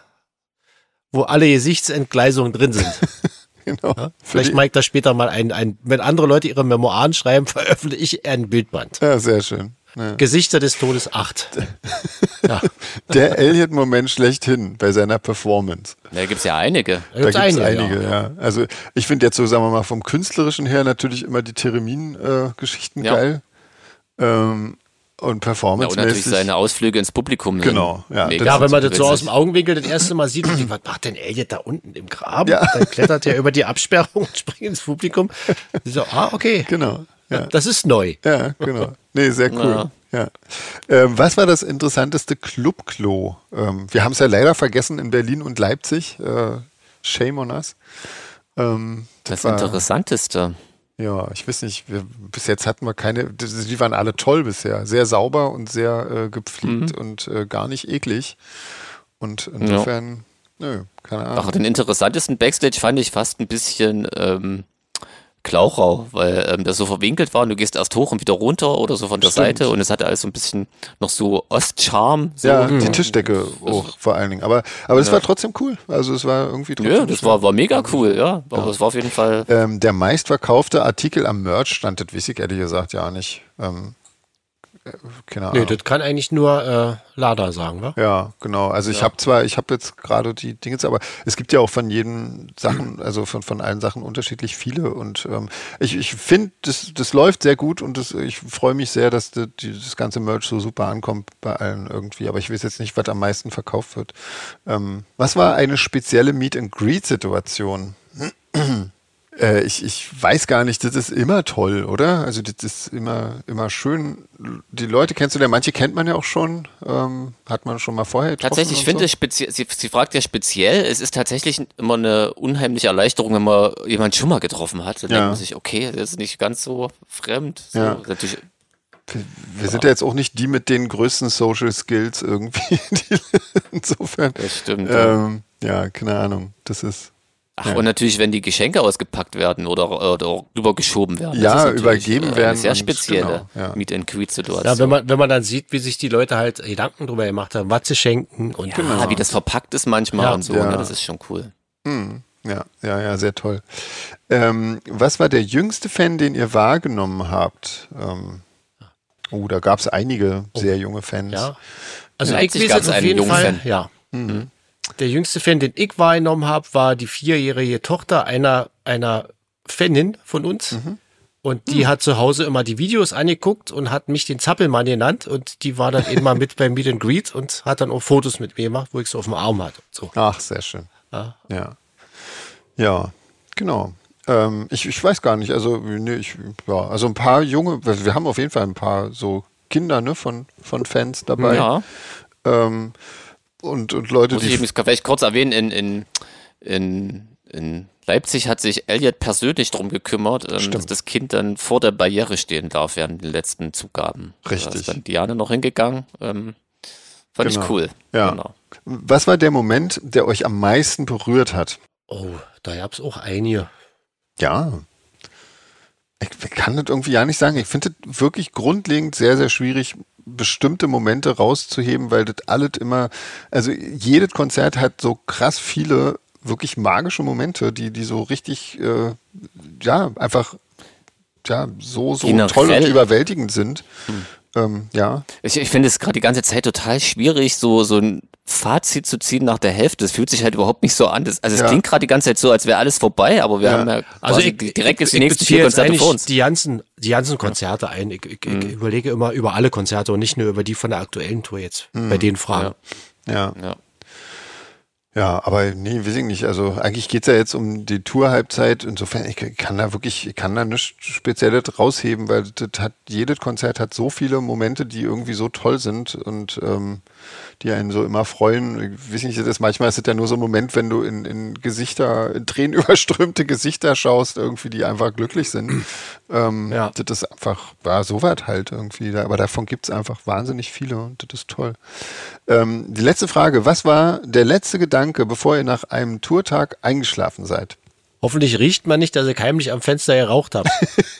wo alle Gesichtsentgleisungen drin sind. Genau. Ja? Vielleicht mache ich da später mal ein, ein, wenn andere Leute ihre Memoiren schreiben, veröffentliche ich ein Bildband. Ja, sehr schön. Ja. Gesichter des Todes acht. Ja. Der Elliot-Moment schlechthin bei seiner Performance. Da gibt es ja einige. Da gibt es einige, einige ja. ja. Also ich finde jetzt so, sagen wir mal, vom Künstlerischen her natürlich immer die Theremin-Geschichten äh, ja. geil. Ähm, und Performance. Ja, und natürlich seine Ausflüge ins Publikum. Genau. Ja, ja wenn man das so aus dem Augenwinkel das erste Mal sieht, und denkt, was macht denn Elliot da unten im Graben? Ja. Dann klettert er über die Absperrung und springt ins Publikum. So, ah, okay. Genau. Ja. Das ist neu. Ja, genau. Nee, sehr cool. Ja. Ja. Ähm, was war das interessanteste Clubklo? Ähm, wir haben es ja leider vergessen in Berlin und Leipzig. Äh, shame on us. Ähm, das das war, Interessanteste. Ja, ich weiß nicht. Wir, bis jetzt hatten wir keine. Die waren alle toll bisher. Sehr sauber und sehr äh, gepflegt mhm. und äh, gar nicht eklig. Und insofern, ja. nö, keine Ahnung. Ach, den interessantesten Backstage fand ich fast ein bisschen. Ähm Klauchau, weil ähm, das so verwinkelt war und du gehst erst hoch und wieder runter oder so von der Stimmt. Seite und es hatte alles so ein bisschen noch so Ostcharme. So. Ja, die Tischdecke auch vor allen Dingen. Aber, aber das ja. war trotzdem cool. Also es war irgendwie trotzdem Ja, das war, war mega cool, ja. Aber ja. es war auf jeden Fall... Ähm, der meistverkaufte Artikel am Merch-Stand, das weiß ich ehrlich gesagt ja nicht. Ähm, keine Ahnung. Nee, das kann eigentlich nur äh, Lada sagen, wa? Ja, genau. Also ich ja. habe zwar, ich habe jetzt gerade die Dinge, aber es gibt ja auch von jedem Sachen, also von, von allen Sachen unterschiedlich viele und ähm, ich, ich finde, das, das läuft sehr gut und das, ich freue mich sehr, dass das, das ganze Merch so super ankommt bei allen irgendwie, aber ich weiß jetzt nicht, was am meisten verkauft wird. Ähm, was war eine spezielle Meet-and-Greet-Situation? Äh, ich, ich weiß gar nicht, das ist immer toll, oder? Also das ist immer, immer schön. Die Leute kennst du ja, manche kennt man ja auch schon, ähm, hat man schon mal vorher getroffen. Tatsächlich, ich finde, so. spezie- sie, sie fragt ja speziell, es ist tatsächlich immer eine unheimliche Erleichterung, wenn man jemanden schon mal getroffen hat. Dann ja. denkt man sich, okay, das ist nicht ganz so fremd. So, ja. natürlich, wir, wir ja. sind ja jetzt auch nicht die mit den größten Social Skills irgendwie. Insofern. Das stimmt. Ähm, ja, keine Ahnung. Das ist... Ach, ja. und natürlich, wenn die Geschenke ausgepackt werden oder, oder rübergeschoben werden. Ja, das ist übergeben äh, werden. Eine sehr spezielle genau, ja. Meet-and-Greet-Situation. Ja, wenn man, wenn man dann sieht, wie sich die Leute halt Gedanken drüber gemacht haben, was sie schenken. Und ja, genau. wie das verpackt ist manchmal ja. und so. Ja. Ne, das ist schon cool. Hm. Ja, ja, ja, sehr toll. Ähm, was war der jüngste Fan, den ihr wahrgenommen habt? Ähm, oh, da gab es einige oh. sehr junge Fans. Ja. Also ja, ich weiß jetzt auf jeden Fall, Fan. ja. Mhm. Der jüngste Fan, den ich wahrgenommen habe, war die vierjährige Tochter einer, einer Fanin von uns. Mhm. Und die mhm. hat zu Hause immer die Videos angeguckt und hat mich den Zappelmann genannt. Und die war dann eben mal mit beim Meet and Greet und hat dann auch Fotos mit mir gemacht, wo ich so auf dem Arm hatte. So. Ach, sehr schön. Ja, ja, ja genau. Ähm, ich, ich weiß gar nicht. Also, nee, ich, ja, also ein paar junge, wir haben auf jeden Fall ein paar so Kinder ne, von, von Fans dabei. Ja. Ähm, Und, und Leute, Muss die. ich vielleicht kurz erwähnen, in, in, in, in Leipzig hat sich Elliot persönlich darum gekümmert, ähm, dass das Kind dann vor der Barriere stehen darf während den letzten Zugaben. Richtig. Da ist dann Diane noch hingegangen. Ähm, fand genau. ich cool. Ja. Genau. Was war der Moment, der euch am meisten berührt hat? Oh, da gab es auch einige. Ja. Ich kann das irgendwie ja nicht sagen. Ich finde es wirklich grundlegend sehr, sehr schwierig, bestimmte Momente rauszuheben, weil das alles immer, also jedes Konzert hat so krass viele wirklich magische Momente, die, die so richtig, äh, ja, einfach, ja, so, so Generell. toll und überwältigend sind. Hm. Ähm, ja. Ich, ich finde es gerade die ganze Zeit total schwierig, so, so ein Fazit zu ziehen nach der Hälfte, das fühlt sich halt überhaupt nicht so an. Das, also es Ja. klingt gerade die ganze Zeit so, als wäre alles vorbei, aber wir Ja. haben ja Also quasi ich, direkt ich, jetzt die ich nächsten beziehe vier jetzt Konzerte eigentlich vor uns. Die ganzen, die ganzen Konzerte ein. Ich, ich, Mhm. ich überlege immer über alle Konzerte und nicht nur über die von der aktuellen Tour jetzt, bei den Fragen. Ja. Ja. Ja, aber nee, weiß ich nicht. Also eigentlich geht's ja jetzt um die Tour-Halbzeit. Insofern, ich kann da wirklich, ich kann da nichts Spezielles rausheben, weil das hat, jedes Konzert hat so viele Momente, die irgendwie so toll sind und ähm, die einen so immer freuen. Ich weiß nicht, das ist, manchmal ist es ja nur so ein Moment, wenn du in, in Gesichter, in tränenüberströmte Gesichter schaust, irgendwie, die einfach glücklich sind. Ähm, Ja. Das ist einfach, war so weit halt irgendwie. Aber davon gibt's einfach wahnsinnig viele und das ist toll. Ähm, die letzte Frage, was war der letzte Gedanke, bevor ihr nach einem Tourtag eingeschlafen seid? Hoffentlich riecht man nicht, dass ich heimlich am Fenster geraucht habe.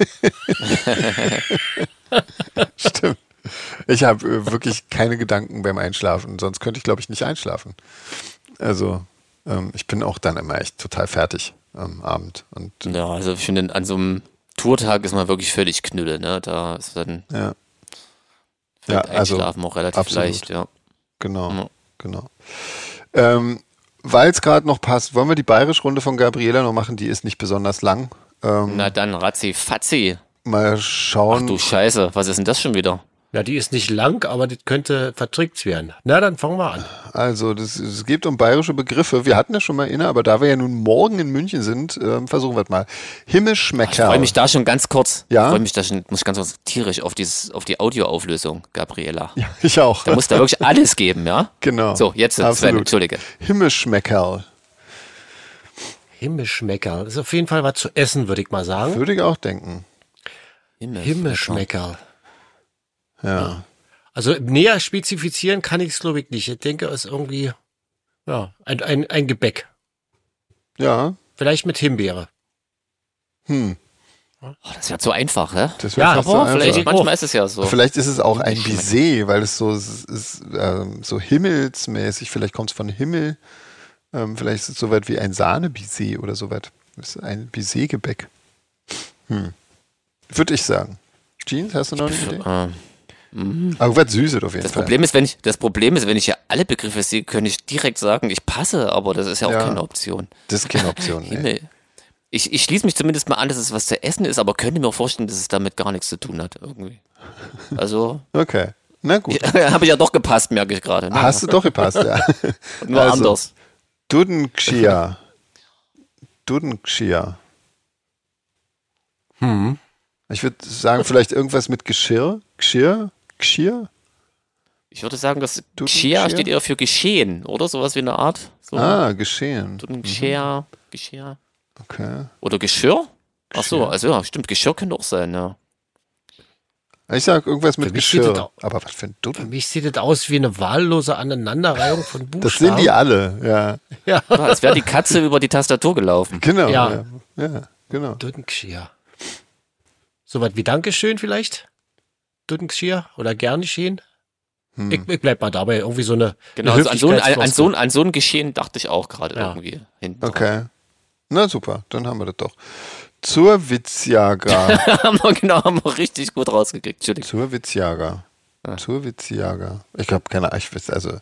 Stimmt. Ich habe äh, wirklich keine Gedanken beim Einschlafen, sonst könnte ich, glaube ich, nicht einschlafen. Also ähm, ich bin auch dann immer echt total fertig am Abend. Und Ja, also ich finde, an so einem Tourtag ist man wirklich völlig knülle, ne? Da ist dann ja, fällt Ja, also Einschlafen auch relativ absolut. leicht, ja. genau, Ja. genau. Ähm, Weil es gerade noch passt, wollen wir die Bayerisch-Runde von Gabriela noch machen? Die ist nicht besonders lang. Ähm, Na dann, Razzi, Fatzi. mal Ach schauen. du Scheiße, was ist denn das schon wieder? Ja, die ist nicht lang, aber das könnte vertrickt werden. Na, dann fangen wir an. Also, das, es geht um bayerische Begriffe. Wir hatten ja schon mal inne, aber da wir ja nun morgen in München sind, ähm, versuchen wir es mal. Ich Himmelschmecker. freue mich da schon ganz kurz. Ja? Ich freue mich da schon, muss ich ganz kurz tierisch auf, dieses, auf die Audioauflösung, Gabriela. Ja, ich auch. Da muss da wirklich alles geben, ja? Genau. So, jetzt, Sven, Absolut. entschuldige. Himmelschmecker. Himmelschmecker. Das ist auf jeden Fall was zu essen, würde ich mal sagen. Würde ich auch denken. Himmelschmecker. Ja. Also näher spezifizieren kann ich es, glaube ich, nicht. Ich denke, es ist irgendwie ja, ein, ein, ein Gebäck. Ja. Vielleicht mit Himbeere. Hm. Oh, das wird so einfach, hä? Das Ja, fast aber so Vielleicht, einfach. manchmal ist es ja so. Vielleicht ist es auch ein Himmelschmecker. Baiser, weil es so es ist, ähm, so himmelsmäßig. Vielleicht kommt es von Himmel. Ähm, vielleicht ist es so weit wie ein Sahne-Baiser oder so weit. Das ist ein Baiser-Gebäck. Hm. Würde ich sagen. Jeans, hast du noch eine Idee? Ähm, Aber was Süßes auf jeden Das Fall. Problem ist, wenn ich, das Problem ist, wenn ich ja alle Begriffe sehe, könnte ich direkt sagen, ich passe, aber das ist ja auch Ja. keine Option. Das ist keine Option. Nee. Himmel. Ich, ich schließe mich zumindest mal an, dass es was zu essen ist, aber könnte mir auch vorstellen, dass es damit gar nichts zu tun hat, irgendwie. Also, Okay. Na gut. habe ich ja doch gepasst, merke ich gerade. Ne? Hast du doch gepasst, ja. Nur also, anders. Dudenkshia. Dudenkshia. Hm. Ich würde sagen, vielleicht irgendwas mit Geschirr. Geschirr? Geschirr? Ich würde sagen, das Du- Geschirr Geschirr? steht eher für Geschehen, oder? Sowas wie eine Art. So. Ah, geschehen. Ein Geschirr, Geschirr. Okay. Oder Geschirr? Ach so, Geschirr. also ja, stimmt, Geschirr könnte auch sein, ja. Ich sag irgendwas mit Für mich sieht Geschirr. das au- Aber was für ein Für Duden? mich sieht das aus wie eine wahllose Aneinanderreihung von Buchstaben. Das sind die alle, ja. Ja, Ja, als wäre die Katze über die Tastatur gelaufen. Genau. Ja. Ja, ja genau. Dudengeschirr. Soweit wie Dankeschön vielleicht? Dudengeschirr oder gern geschehen? Hm. Ich, ich bleib mal dabei. Irgendwie so eine, Genau, eine also an, so ein, an, an, so Höflichkeitsfloskel. ein, an so ein Geschehen dachte ich auch gerade Ja. irgendwie hinten. Okay. Na super, dann haben wir das doch. Zur Witzjager. haben wir, genau, haben wir richtig gut rausgekriegt. Entschuldigung. Zur Witzjager. Ja. Zur Witzjager. Ich glaube, keine Ahnung, ich weiß, also,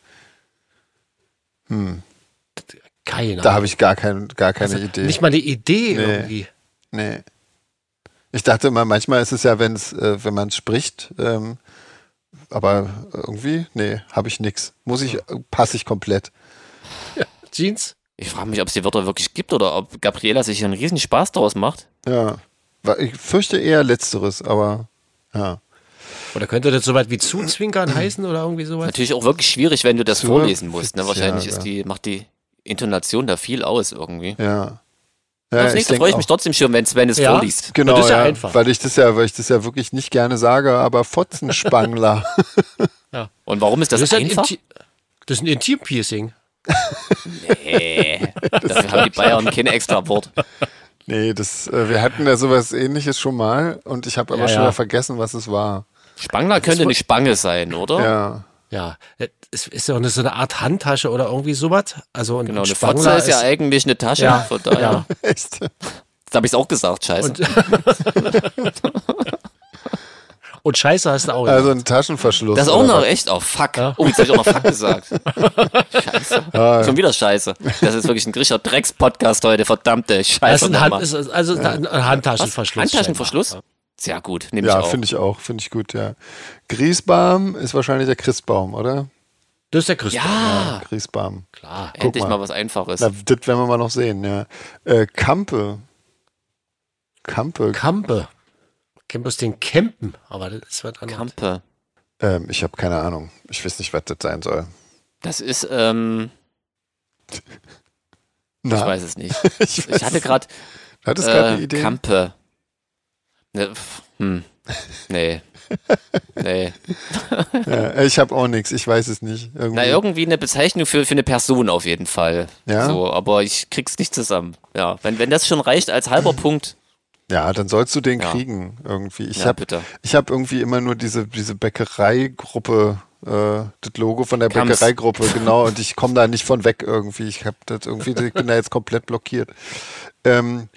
hm, Keine da Ahnung. habe ich gar, kein, gar keine Also Idee. Nicht mal die Idee Nee. irgendwie. Nee. Ich dachte immer, manchmal ist es ja, wenn's, äh, wenn man es spricht, ähm, aber irgendwie, nee, habe ich nix. Muss ich, passe ich komplett. Jeans? Ich frage mich, ob es die Wörter wirklich gibt oder ob Gabriela sich hier einen riesen Spaß daraus macht. Ja. Wa- Ich fürchte eher Letzteres, aber ja. Oder könnte das soweit wie zuzwinkern heißen oder irgendwie sowas? Natürlich auch wirklich schwierig, wenn du das Zur vorlesen musst. Ne? Wahrscheinlich Witzjager. ist die, macht die Intonation da viel aus irgendwie. Ja. Ja, Aufs nächste denk freue ich auch. mich trotzdem schon, wenn Sven es Ja. vorliest. Genau, Das ist ja ja, einfach. weil ich das ja, weil ich das ja wirklich nicht gerne sage, aber Fotzenspangler. Und warum ist das, Das ist, ein einfach? Inti- das ist ein Intimpiercing. Nee, dafür haben die Bayern kein extra Wort. Nee, das, äh, wir hatten ja sowas ähnliches schon mal und ich habe aber Ja, schon ja. wieder vergessen, was es war. Spangler könnte eine Spange sein, oder? Ja. Ja, es ist ja auch eine, so eine Art Handtasche oder irgendwie sowas. Also ein Genau, eine Spangler Fotze ist ja eigentlich eine Tasche. Ja, Von daher. ja. Echt? Das habe ich auch gesagt, scheiße. Und, Und Scheiße hast du auch. Also ein Taschenverschluss. Das ist auch oder noch was? echt? Oh, fuck. Ja. Oh, jetzt habe ich auch noch fuck gesagt. Scheiße. Ah, Schon wieder Scheiße. Das ist wirklich ein richtiger Drecks-Podcast heute. Verdammte Das Scheiße. ist ein, nochmal. Hand, ist also ein Handtaschenverschluss. Handtaschenverschluss? Sehr gut, nehme ich Ja, auch. finde ich auch, finde ich gut, ja. Griesbaum ist wahrscheinlich der Christbaum, oder? Das ist der Christoph. Ja, Griesbaum. Klar. endlich mal. mal was Einfaches. Na, das werden wir mal noch sehen, ja. Äh, Kampe. Kampe. Kampe. Campus den Campen, aber das ist was anderes. Kampe. Ähm, ich habe keine Ahnung. Ich weiß nicht, was das sein soll. Das ist, ähm, Na, ich weiß es nicht. ich weiß Ich hatte gerade Hattest gerade eine äh, Idee? Kampe. Ne, pf, hm. Nee. Nee. Ja, ich habe auch nichts. Ich weiß es nicht. Irgendwie. Na, irgendwie eine Bezeichnung für, für eine Person auf jeden Fall. Ja? So, aber ich krieg's nicht zusammen. Ja, wenn, wenn das schon reicht als halber Punkt. Ja, dann sollst du den Ja. kriegen irgendwie. Ich Ja, habe bitte. ich hab irgendwie immer nur diese, diese Bäckereigruppe, äh, das Logo von der Kamps. Bäckereigruppe, genau, und ich komme da nicht von weg irgendwie. Ich habe das irgendwie, ich bin da jetzt komplett blockiert. Ähm,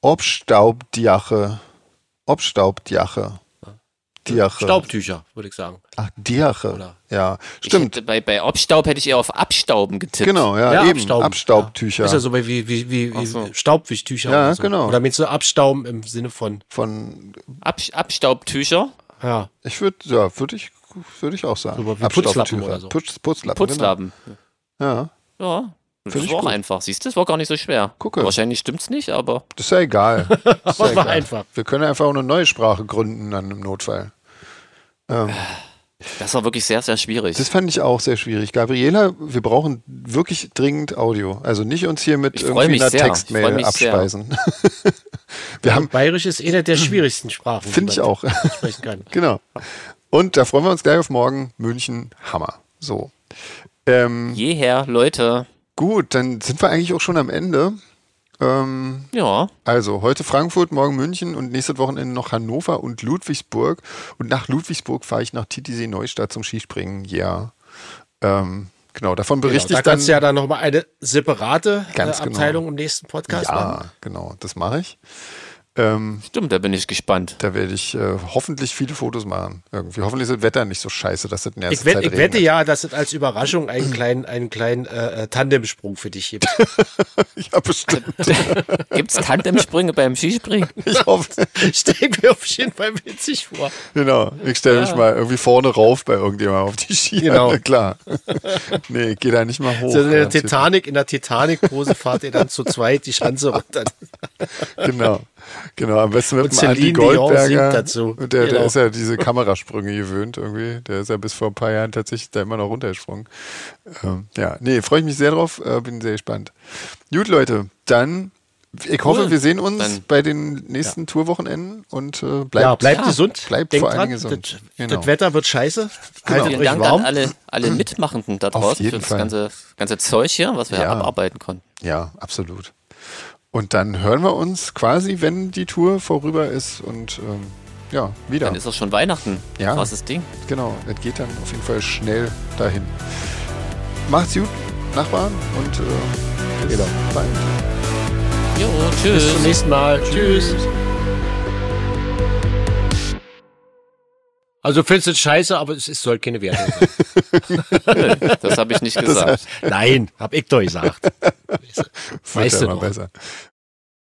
Obstaubdiache. Obstaubdiache. Diache. Staubtücher, würde ich sagen. Ach, Diache. Oder? Ja, Ich stimmt. hätte, bei, bei Obstaub hätte ich eher auf Abstauben getippt. Genau, ja, Ja, eben. abstauben. Abstaubtücher. Ist ja so wie, wie, wie, wie Ach so. Staubwischtücher. Ja, oder so. genau. Oder meinst du Abstauben im Sinne von, Von, Ab, Abstaubtücher, ja, ich würde, ja, würde ich, würde ich auch sagen. So wie Putzlappen Abstaubtücher. oder so. Putz, Putzlappen. Putzlappen. Genau. Ja, Ja, das Find ich war auch gut. einfach. Siehst du, das war gar nicht so schwer. Gucke. Wahrscheinlich stimmt's nicht, aber das ist ja egal. Das ist ja das war egal. einfach. Wir können einfach auch eine neue Sprache gründen dann im Notfall. Ähm, das war wirklich sehr, sehr schwierig. das fand ich auch sehr schwierig. Gabriela, wir brauchen wirklich dringend Audio. Also nicht uns hier mit Ich freu irgendwie mich einer sehr. Ich freu Textmail mich sehr. abspeisen. Wir haben, Bayerisch ist eine der schwierigsten Sprachen. finde die ich man auch. Sprechen kann. Genau. Und da freuen wir uns gleich auf morgen. München, Hammer. So. Ähm, Jeher, Leute. gut, dann sind wir eigentlich auch schon am Ende. Ähm, Ja, Also, heute Frankfurt, morgen München und nächstes Wochenende noch Hannover und Ludwigsburg. Und nach Ludwigsburg fahre ich nach Titisee Neustadt zum Skispringen. Ja. Ähm, genau, davon Genau, berichte da ich dann. kannst du ja dann nochmal eine separate äh, Ganz genau. Abteilung im nächsten Podcast machen. Ja, genau, das mache ich. Ähm, stimmt, da bin ich gespannt. da werde ich äh, hoffentlich viele Fotos machen. Irgendwie. Hoffentlich ist das Wetter nicht so scheiße, dass es in der Ich, ersten wett, Zeit ich wette regnet. ja, dass es als Überraschung einen kleinen, einen kleinen äh, äh, Tandemsprung für dich gibt. Ja, bestimmt. Gibt's Tandemsprünge beim Skispringen? Ich hoffe. Stell mir auf jeden Fall witzig vor. Genau. Ich stelle mich mal irgendwie vorne rauf bei irgendjemandem auf die Ski. Genau. Klar. Nee, ich gehe da nicht mal hoch. So in der Ja, Titanic, in der Titanic-Pose fahrt ihr dann zu zweit die Schanze runter. Genau. Genau, am besten mit Und dem Andi Celine Dion Goldberger. singt dazu. Und der, der Genau. ist ja diese Kamerasprünge gewöhnt irgendwie. Der ist ja bis vor ein paar Jahren tatsächlich da immer noch runtergesprungen. Ähm, ja, nee, freue ich mich sehr drauf. Äh, bin sehr gespannt. Gut, Leute, dann, ich hoffe, Cool. wir sehen uns Dann- bei den nächsten Tourwochenenden und äh, bleibt, Ja, bleibt Ja, gesund. bleibt Denkt vor allen dran, Dingen gesund. Das, Genau. das Wetter wird scheiße. Genau. Haltet Vielen euch Dank warm. an alle, alle Mitmachenden da Auf draußen jeden für das Fall. ganze, ganze Zeug hier, was wir Ja. abarbeiten konnten. Ja, absolut. Und dann hören wir uns quasi, wenn die Tour vorüber ist und ähm, ja, wieder. Dann ist auch schon Weihnachten. Ja. Krasses Ding. Genau, es geht dann auf jeden Fall schnell dahin. Macht's gut, Nachbarn, und äh, bis Genau. bald. Jo, Bis tschüss. zum nächsten Mal. Tschüss. Also findest du es scheiße, aber es, es soll keine Wertung sein. Das habe ich nicht gesagt. Nein, hab ich doch gesagt. Wird Weißt ja du immer doch. besser.